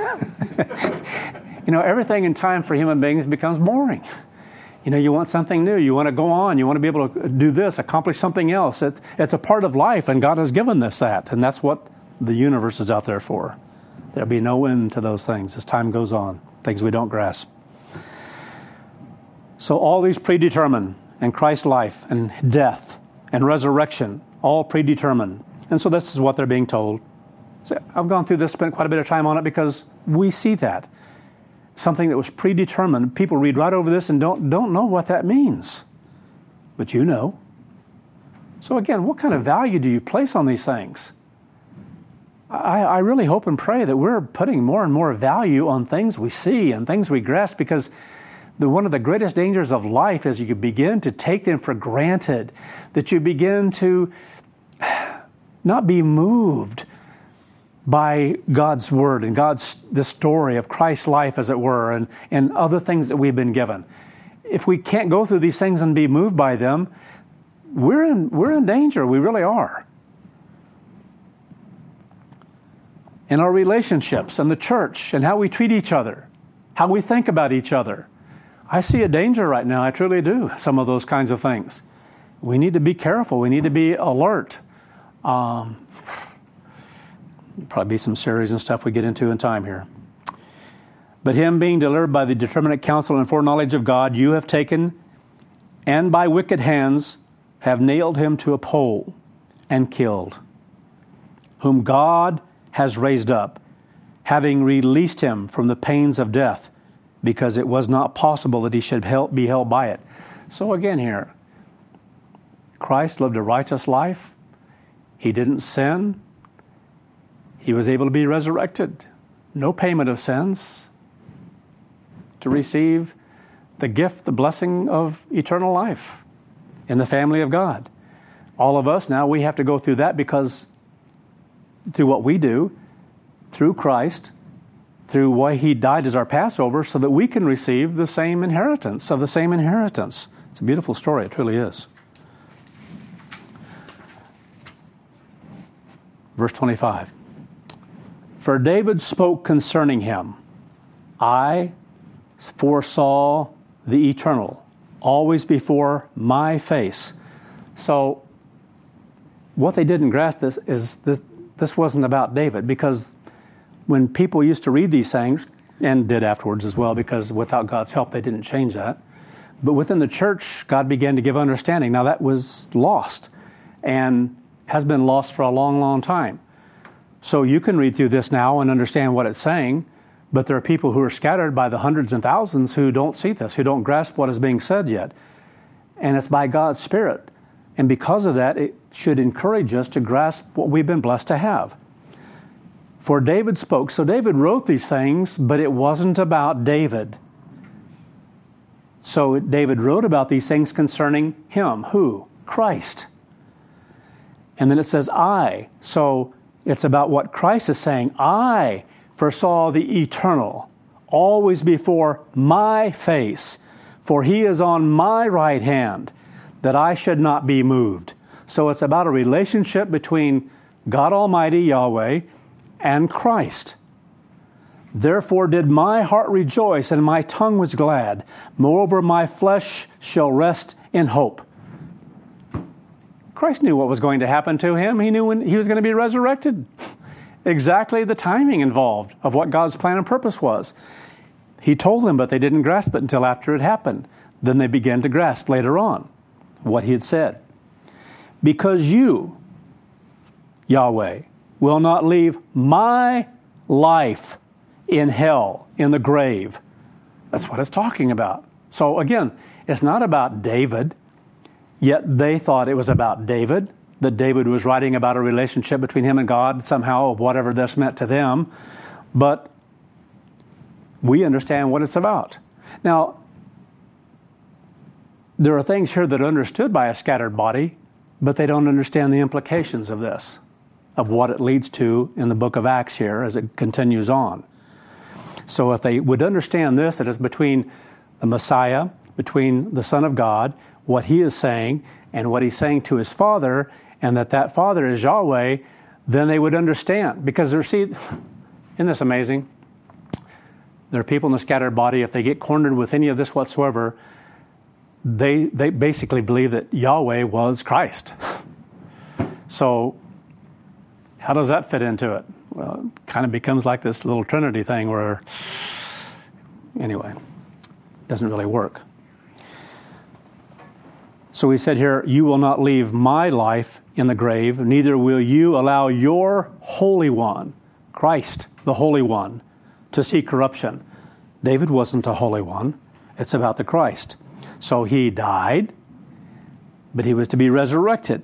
everything in time for human beings becomes boring. You want something new. You want to go on. You want to be able to do this, accomplish something else. It's a part of life, and God has given us that. And that's what the universe is out there for. There'll be no end to those things as time goes on, things we don't grasp. So all these predetermined, and Christ's life, and death, and resurrection, all predetermined. And so this is what they're being told. So I've gone through this, spent quite a bit of time on it, because we see that. Something that was predetermined. People read right over this and don't know what that means. But you know. So again, what kind of value do you place on these things? I really hope and pray that we're putting more and more value on things we see and things we grasp, because one of the greatest dangers of life is you begin to take them for granted, that you begin to not be moved by God's Word and the story of Christ's life, as it were, and other things that we've been given. If we can't go through these things and be moved by them, we're in danger. We really are. In our relationships and the church and how we treat each other, how we think about each other. I see a danger right now. I truly do. Some of those kinds of things. We need to be careful. We need to be alert. Probably be some series and stuff we get into in time here. But him being delivered by the determinate counsel and foreknowledge of God, you have taken, and by wicked hands have nailed him to a pole and killed, whom God has raised up, having released him from the pains of death, because it was not possible that he should be held by it. So again here, Christ lived a righteous life. He didn't sin. He was able to be resurrected. No payment of sins, to receive the gift, the blessing of eternal life in the family of God. All of us now, we have to go through that, because through what we do, through Christ, through why he died as our Passover, so that we can receive the same inheritance of the same inheritance. It's a beautiful story. It truly is. Verse 25. For David spoke concerning him, I foresaw the eternal, always before my face. So what they didn't grasp this wasn't about David, because when people used to read these things, and did afterwards as well, because without God's help they didn't change that, but within the church God began to give understanding. Now that was lost and has been lost for a long, long time. So you can read through this now and understand what it's saying, but there are people who are scattered by the hundreds and thousands who don't see this, who don't grasp what is being said yet. And it's by God's Spirit. And because of that, it should encourage us to grasp what we've been blessed to have. For David spoke. So David wrote these things, but it wasn't about David. So David wrote about these things concerning him. Who? Christ. And then it says, I. So it's about what Christ is saying. I foresaw the eternal, always before my face, for he is on my right hand, that I should not be moved. So it's about a relationship between God Almighty, Yahweh, and Christ. Therefore did my heart rejoice, and my tongue was glad. Moreover, my flesh shall rest in hope. Christ knew what was going to happen to him. He knew when he was going to be resurrected. Exactly the timing involved of what God's plan and purpose was. He told them, but they didn't grasp it until after it happened. Then they began to grasp later on what he had said. Because you, Yahweh, will not leave my life in hell, in the grave. That's what it's talking about. So again, it's not about David, yet they thought it was about David, that David was writing about a relationship between him and God, somehow, whatever this meant to them. But we understand what it's about. Now, there are things here that are understood by a scattered body, but they don't understand the implications of this, of what it leads to in the book of Acts here as it continues on. So if they would understand this, that it's between the Messiah, between the Son of God, what he is saying, and what he's saying to his Father, and that Father is Yahweh, then they would understand. Because isn't this amazing? There are people in the scattered body, if they get cornered with any of this whatsoever, they basically believe that Yahweh was Christ. So how does that fit into it? Well, it kind of becomes like this little Trinity thing where, anyway, it doesn't really work. So he said here, you will not leave my life in the grave, neither will you allow your Holy One, Christ, the Holy One, to see corruption. David wasn't a Holy One. It's about the Christ. So he died, but he was to be resurrected.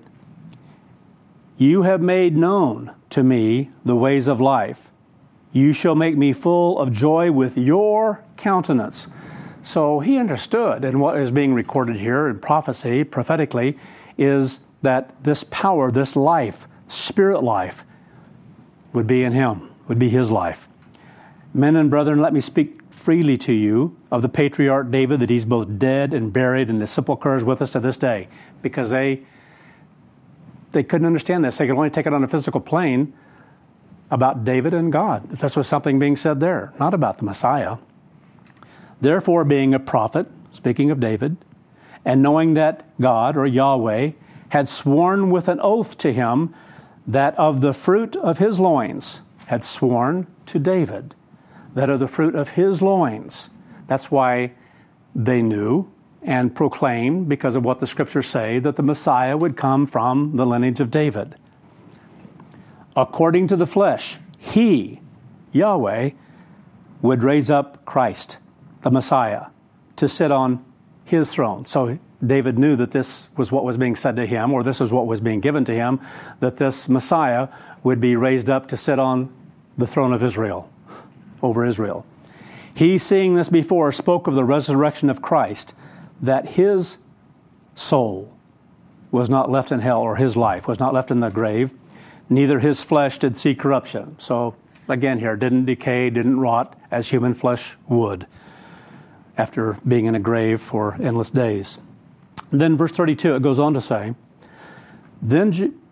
You have made known to me the ways of life. You shall make me full of joy with your countenance. So he understood, and what is being recorded here in prophecy, prophetically, is that this power, this life, spirit life, would be in him, would be his life. Men and brethren, let me speak freely to you of the patriarch David, that he's both dead and buried, and his sepulchre is with us to this day, because they couldn't understand this. They could only take it on a physical plane about David and God. If this was something being said there, not about the Messiah. Therefore, being a prophet, speaking of David, and knowing that God, or Yahweh, had sworn with an oath to him that of the fruit of his loins, had sworn to David, that of the fruit of his loins. That's why they knew and proclaimed, because of what the Scriptures say, that the Messiah would come from the lineage of David. According to the flesh, he, Yahweh, would raise up Christ, the Messiah, to sit on his throne. So David knew that this was what was being said to him, or this was what was being given to him, that this Messiah would be raised up to sit on the throne of Israel, over Israel. He, seeing this before, spoke of the resurrection of Christ, that his soul was not left in hell, or his life was not left in the grave, neither his flesh did see corruption. So again here, didn't decay, didn't rot as human flesh would after being in a grave for endless days. And then verse 32, it goes on to say, Then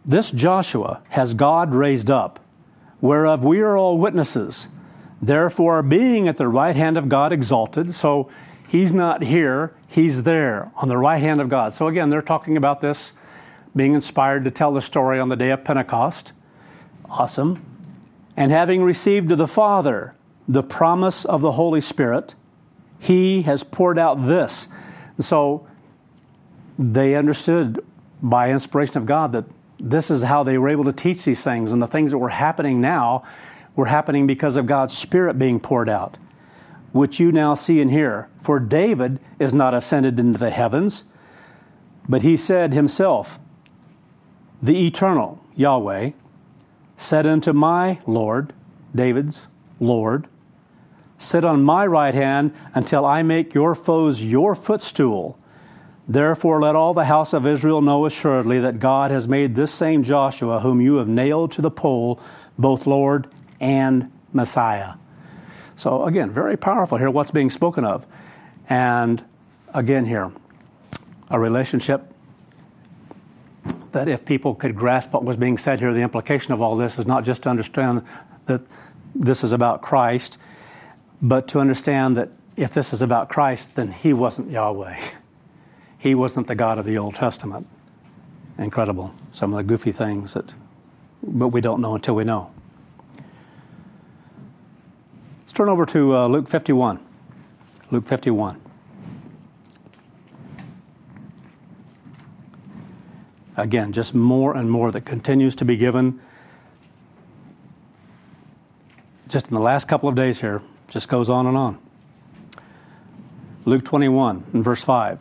this Joshua has God raised up, whereof we are all witnesses. Therefore, being at the right hand of God exalted, so he's not here, he's there on the right hand of God. So again, they're talking about this being inspired to tell the story on the day of Pentecost. Awesome. And having received of the Father the promise of the Holy Spirit, he has poured out this. And so they understood by inspiration of God that this is how they were able to teach these things. And the things that were happening now were happening because of God's Spirit being poured out, which you now see and hear. For David is not ascended into the heavens, but he said himself, the eternal Yahweh said unto my Lord, David's Lord, sit on my right hand until I make your foes your footstool. Therefore let all the house of Israel know assuredly that God has made this same Joshua, whom you have nailed to the pole, both Lord and Messiah. So again, very powerful here, what's being spoken of. And again here, a relationship that if people could grasp what was being said here, the implication of all this is not just to understand that this is about Christ, but to understand that if this is about Christ, then he wasn't Yahweh. He wasn't the God of the Old Testament. Incredible. Some of the goofy things but we don't know until we know. Let's turn over to Luke 51. Luke 51. Again, just more and more that continues to be given. Just in the last couple of days here, just goes on and on. Luke 21 and verse 5.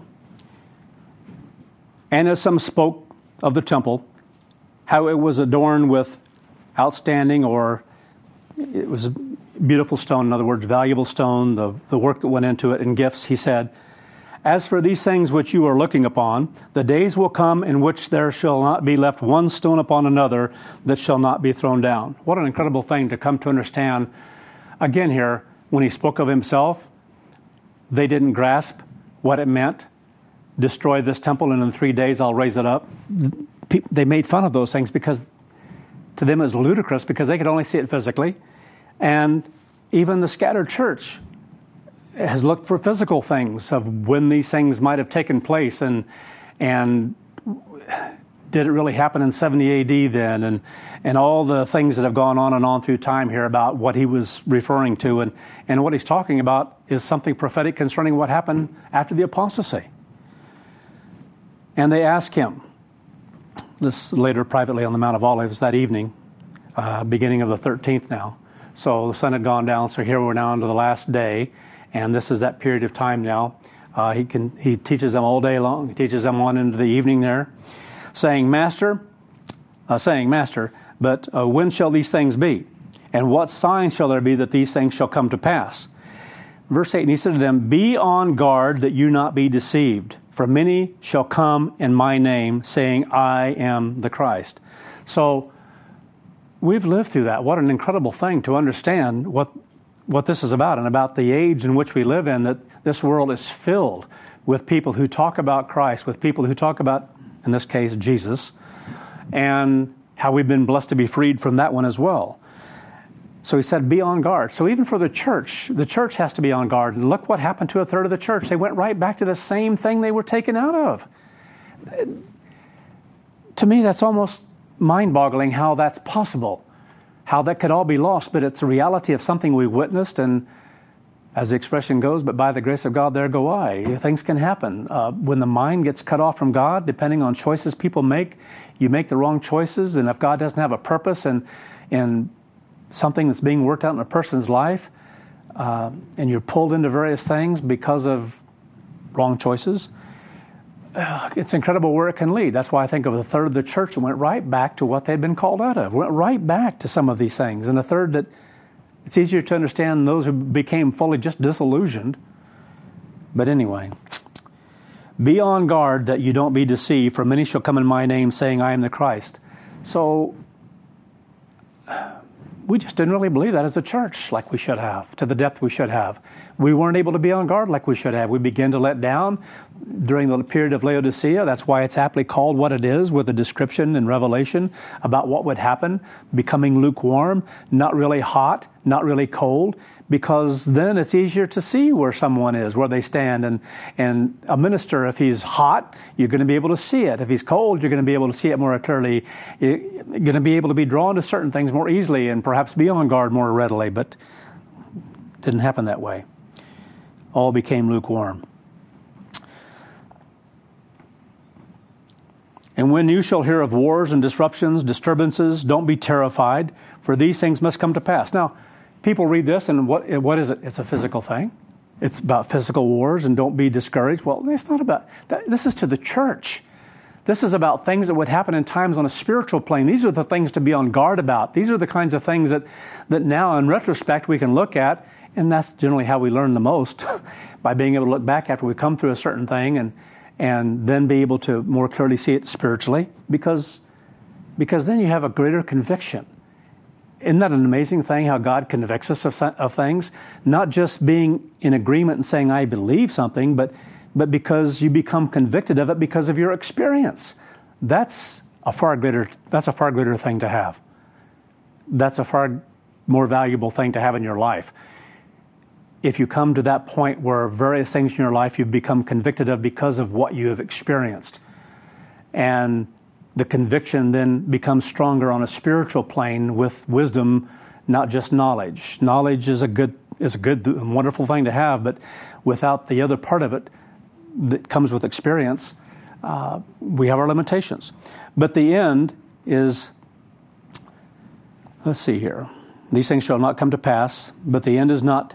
And as some spoke of the temple, how it was adorned with outstanding, or it was beautiful stone, in other words, valuable stone, the work that went into it, and gifts, he said, as for these things which you are looking upon, the days will come in which there shall not be left one stone upon another that shall not be thrown down. What an incredible thing to come to understand. Again here, when he spoke of himself, they didn't grasp what it meant. Destroy this temple and in 3 days I'll raise it up. They made fun of those things because to them it was ludicrous because they could only see it physically. And even the scattered church has looked for physical things of when these things might have taken place and did it really happen in 70 AD then, and all the things that have gone on and on through time here about what he was referring to, and what he's talking about is something prophetic concerning what happened after the apostasy. And they ask him, this later privately on the Mount of Olives that evening, beginning of the 13th now. So the sun had gone down, so here we're now into the last day, and this is that period of time now. He teaches them all day long. He teaches them on into the evening there, saying, Master, but when shall these things be? And what sign shall there be that these things shall come to pass? Verse 8, and he said to them, be on guard that you not be deceived, for many shall come in my name, saying, I am the Christ. So we've lived through that. What an incredible thing to understand what this is about and about the age in which we live in, that this world is filled with people who talk about Christ, with people who talk about, in this case, Jesus, and how we've been blessed to be freed from that one as well. So he said, be on guard. So even for the church has to be on guard. And look what happened to a third of the church. They went right back to the same thing they were taken out of. To me, that's almost mind-boggling how that's possible, how that could all be lost, but it's a reality of something we witnessed, and as the expression goes, but by the grace of God, there go I. Things can happen. When the mind gets cut off from God, depending on choices people make, you make the wrong choices, and if God doesn't have a purpose and something that's being worked out in a person's life, and you're pulled into various things because of wrong choices, it's incredible where it can lead. That's why I think of a third of the church that went right back to what they'd been called out of, went right back to some of these things. And a third that it's easier to understand those who became fully just disillusioned. But anyway, be on guard that you don't be deceived, for many shall come in my name saying, I am the Christ. So we just didn't really believe that as a church like we should have, to the depth we should have. We weren't able to be on guard like we should have. We began to let down. during the period of Laodicea. That's why it's aptly called what it is, with a description in Revelation about what would happen, becoming lukewarm, not really hot, not really cold, because then it's easier to see where someone is, where they stand. And a minister, if he's hot, you're going to be able to see it. If he's cold, you're going to be able to see it more clearly. You're going to be able to be drawn to certain things more easily and perhaps be on guard more readily, but it didn't happen that way. All became lukewarm. And when you shall hear of wars and disruptions, disturbances, don't be terrified, for these things must come to pass. Now, people read this, and what is it? It's a physical thing. It's about physical wars, and don't be discouraged. Well, it's not about that. This is to the church. This is about things that would happen in times on a spiritual plane. These are the things to be on guard about. These are the kinds of things that now, in retrospect, we can look at, and that's generally how we learn the most, by being able to look back after we come through a certain thing and then be able to more clearly see it spiritually, because then you have a greater conviction. Isn't that an amazing thing, how God convicts us of things? Not just being in agreement and saying, I believe something, but because you become convicted of it because of your experience. That's a far greater thing to have. That's a far more valuable thing to have in your life. If you come to that point where various things in your life you've become convicted of because of what you have experienced, and the conviction then becomes stronger on a spiritual plane with wisdom, not just knowledge. Knowledge is a good and wonderful thing to have, but without the other part of it that comes with experience, we have our limitations. But the end is, let's see here. These things shall not come to pass, but the end is not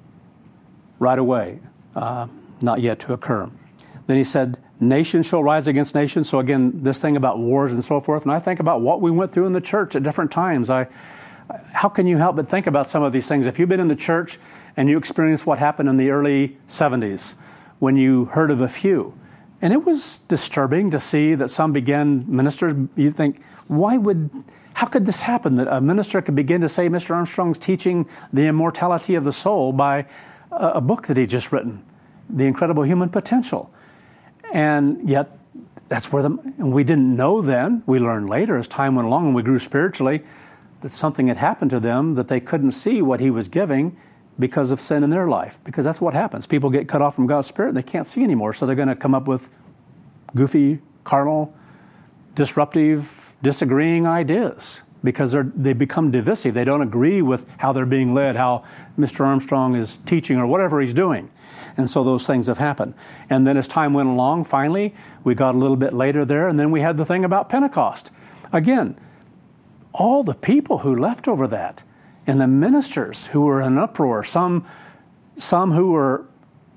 right away, not yet to occur. Then he said, nation shall rise against nation. So again, this thing about wars and so forth, and I think about what we went through in the church at different times. How can you help but think about some of these things? If you've been in the church and you experienced what happened in the early 70s, when you heard of a few, and it was disturbing to see that some ministers, you think, how could this happen, that a minister could begin to say Mr. Armstrong's teaching the immortality of the soul by a book that he'd just written, The Incredible Human Potential. And yet, that's where and we didn't know then. We learned later as time went along and we grew spiritually that something had happened to them, that they couldn't see what he was giving because of sin in their life. Because that's what happens. People get cut off from God's Spirit and they can't see anymore. So they're going to come up with goofy, carnal, disruptive, disagreeing ideas because they become divisive. They don't agree with how they're being led, how Mr. Armstrong is teaching or whatever he's doing. And so those things have happened. And then as time went along, finally, we got a little bit later there, and then we had the thing about Pentecost. Again, all the people who left over that, and the ministers who were in uproar, some who were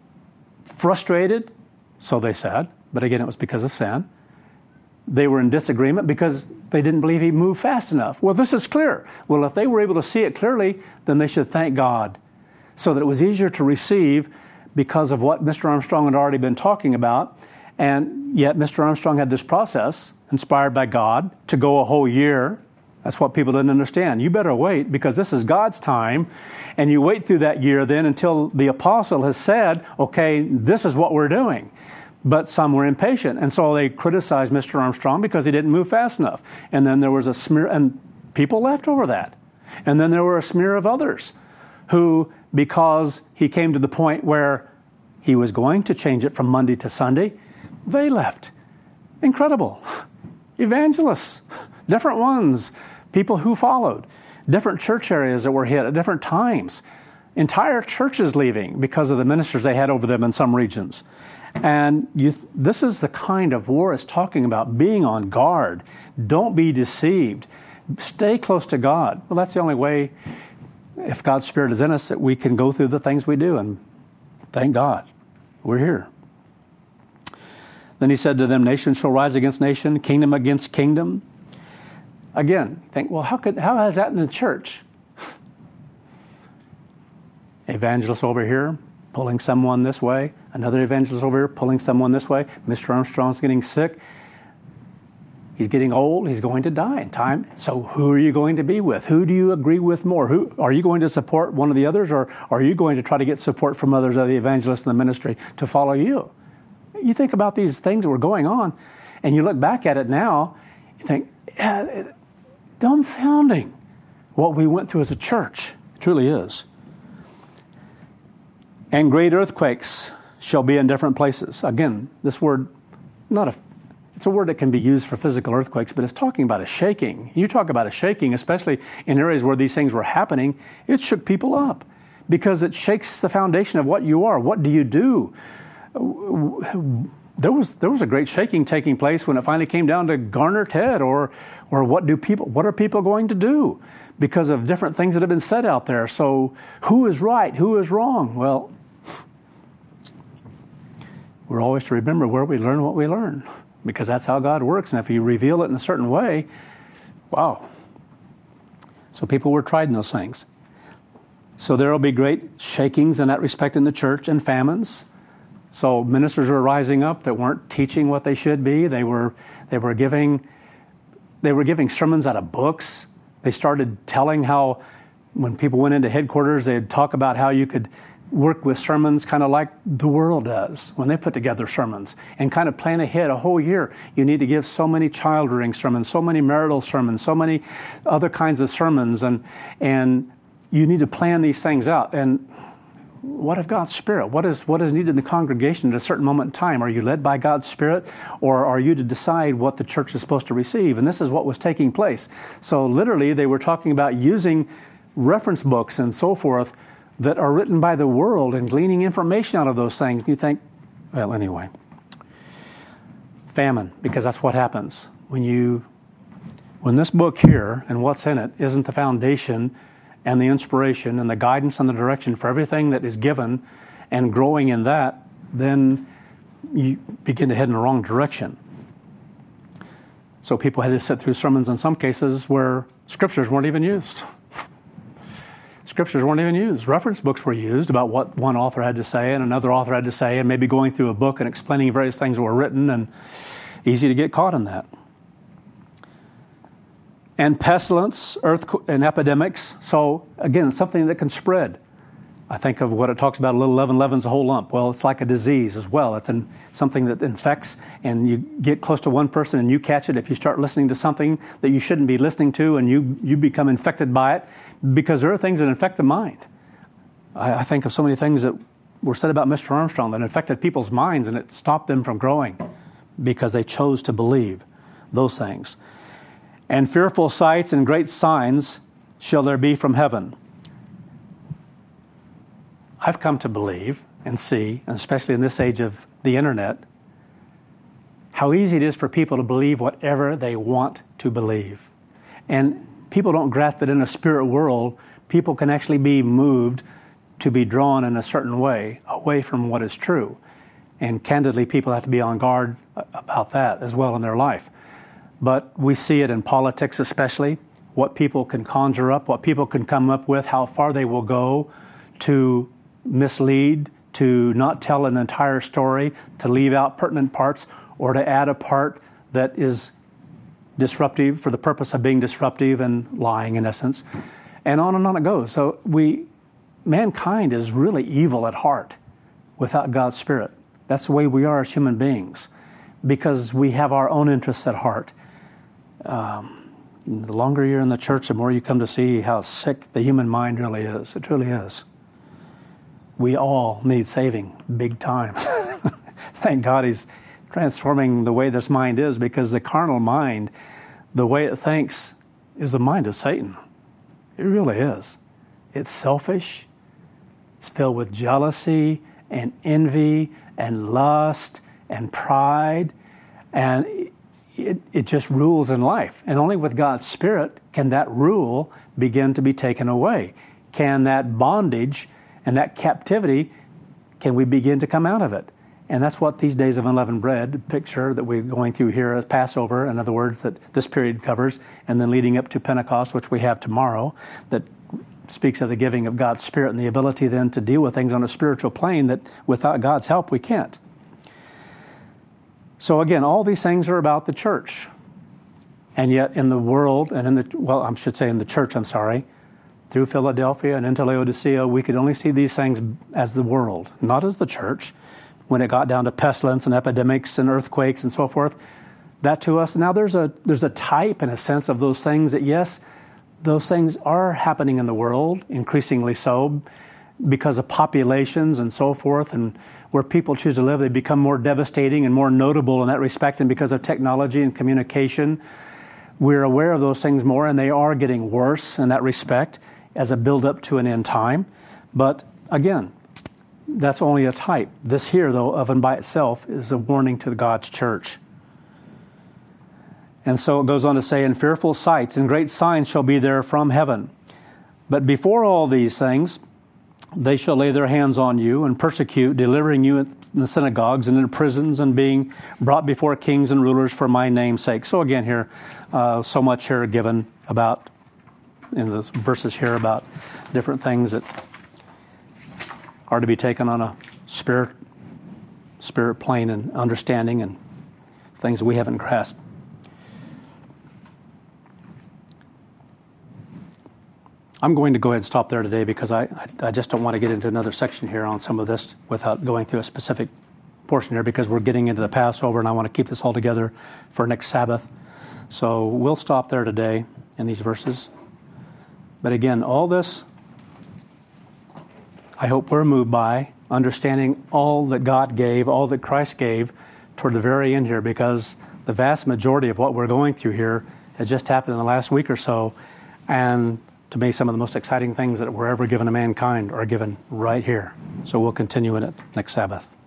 frustrated, so they said, but again, it was because of sin. They were in disagreement because they didn't believe he moved fast enough. Well, this is clear. Well, if they were able to see it clearly, then they should thank God, so that it was easier to receive because of what Mr. Armstrong had already been talking about. And yet Mr. Armstrong had this process, inspired by God, to go a whole year. That's what people didn't understand. You better wait, because this is God's time. And you wait through that year then until the apostle has said, okay, this is what we're doing. But some were impatient. And so they criticized Mr. Armstrong because he didn't move fast enough. And then there was a smear, and people left over that. And then there were a smear of others who, because he came to the point where he was going to change it from Monday to Sunday, they left. Incredible. Evangelists, different ones, people who followed, different church areas that were hit at different times, entire churches leaving because of the ministers they had over them in some regions. And this is the kind of war it's talking about, being on guard. Don't be deceived. Stay close to God. Well, that's the only way, if God's Spirit is in us, that we can go through the things we do. And thank God, we're here. Then he said to them, nation shall rise against nation, kingdom against kingdom. Again, think, well, how is that in the church? Evangelist over here pulling someone this way, another evangelist over here pulling someone this way. Mr. Armstrong's getting sick. He's getting old. He's going to die in time. So who are you going to be with? Who do you agree with more? Who are you going to support, one of the others, or are you going to try to get support from others of the evangelists in the ministry to follow you? You think about these things that were going on, and you look back at it now, you think, dumbfounding what we went through as a church. It truly is. And great earthquakes shall be in different places. Again, this word, it's a word that can be used for physical earthquakes, but it's talking about a shaking. You talk about a shaking, especially in areas where these things were happening, it shook people up because it shakes the foundation of what you are. What do you do? There was a great shaking taking place when it finally came down to Garner Ted, or what are people going to do because of different things that have been said out there. So who is right? Who is wrong? Well, we're always to remember where we learn what we learn, because that's how God works. And if you reveal it in a certain way, wow. So people were tried in those things. So there will be great shakings in that respect in the church, and famines. So ministers were rising up that weren't teaching what they should be. They were giving sermons out of books. They started telling how when people went into headquarters, they'd talk about how you could work with sermons kind of like the world does when they put together sermons, and kind of plan ahead a whole year. You need to give so many child rearing sermons, so many marital sermons, so many other kinds of sermons, and you need to plan these things out. And what of God's Spirit? What is needed in the congregation at a certain moment in time? Are you led by God's Spirit, or are you to decide what the church is supposed to receive? And this is what was taking place. So literally, they were talking about using reference books and so forth that are written by the world and gleaning information out of those things. You think, well, anyway. Famine, because that's what happens. When this book here and what's in it isn't the foundation and the inspiration and the guidance and the direction for everything that is given and growing in that, then you begin to head in the wrong direction. So people had to sit through sermons in some cases where scriptures weren't even used. Scriptures weren't even used. Reference books were used about what one author had to say and another author had to say, and maybe going through a book and explaining various things that were written, and easy to get caught in that. And pestilence, and epidemics. So again, something that can spread. I think of what it talks about, a little leaven leavens a whole lump. Well, it's like a disease as well. It's something that infects, and you get close to one person and you catch it. If you start listening to something that you shouldn't be listening to, and you become infected by it, because there are things that infect the mind. I think of so many things that were said about Mr. Armstrong that infected people's minds, and it stopped them from growing because they chose to believe those things. And fearful sights and great signs shall there be from heaven. I've come to believe and see, and especially in this age of the internet, how easy it is for people to believe whatever they want to believe. And people don't grasp that in a spirit world, people can actually be moved to be drawn in a certain way away from what is true. And candidly, people have to be on guard about that as well in their life. But we see it in politics especially, what people can conjure up, what people can come up with, how far they will go to mislead, to not tell an entire story, to leave out pertinent parts, or to add a part that is disruptive for the purpose of being disruptive and lying in essence. And on it goes. So mankind is really evil at heart without God's Spirit. That's the way we are as human beings, because we have our own interests at heart. The longer you're in the church, the more you come to see how sick the human mind really is. It truly is. We all need saving, big time. Thank God He's transforming the way this mind is, because the carnal mind, the way it thinks, is the mind of Satan. It really is. It's selfish. It's filled with jealousy and envy and lust and pride, and it just rules in life. And only with God's Spirit can that rule begin to be taken away. Can that bondage and that captivity, can we begin to come out of it? And that's what these days of unleavened bread picture that we're going through here as Passover, in other words, that this period covers, and then leading up to Pentecost, which we have tomorrow, that speaks of the giving of God's Spirit and the ability then to deal with things on a spiritual plane that without God's help we can't. So again, all these things are about the church. And yet in the world, and in the church, through Philadelphia and into Laodicea, we could only see these things as the world, not as the church. when it got down to pestilence and epidemics and earthquakes and so forth. That to us, now there's a type and a sense of those things that, yes, those things are happening in the world, increasingly so, because of populations and so forth, and where people choose to live, they become more devastating and more notable in that respect, and because of technology and communication, we're aware of those things more, and they are getting worse in that respect as a build-up to an end time. But again, that's only a type. This here, though, of and by itself, is a warning to God's church. And so it goes on to say, "And fearful sights and great signs shall be there from heaven. But before all these things, they shall lay their hands on you and persecute, delivering you in the synagogues and in prisons, and being brought before kings and rulers for my name's sake." So again here, so much here given about, in the verses here, about different things that are to be taken on a spirit plane and understanding, and things that we haven't grasped. I'm going to go ahead and stop there today, because I just don't want to get into another section here on some of this without going through a specific portion here, because we're getting into the Passover and I want to keep this all together for next Sabbath. So we'll stop there today in these verses. But again, all this, I hope we're moved by understanding all that God gave, all that Christ gave toward the very end here, because the vast majority of what we're going through here has just happened in the last week or so. And to me, some of the most exciting things that were ever given to mankind are given right here. So we'll continue in it next Sabbath.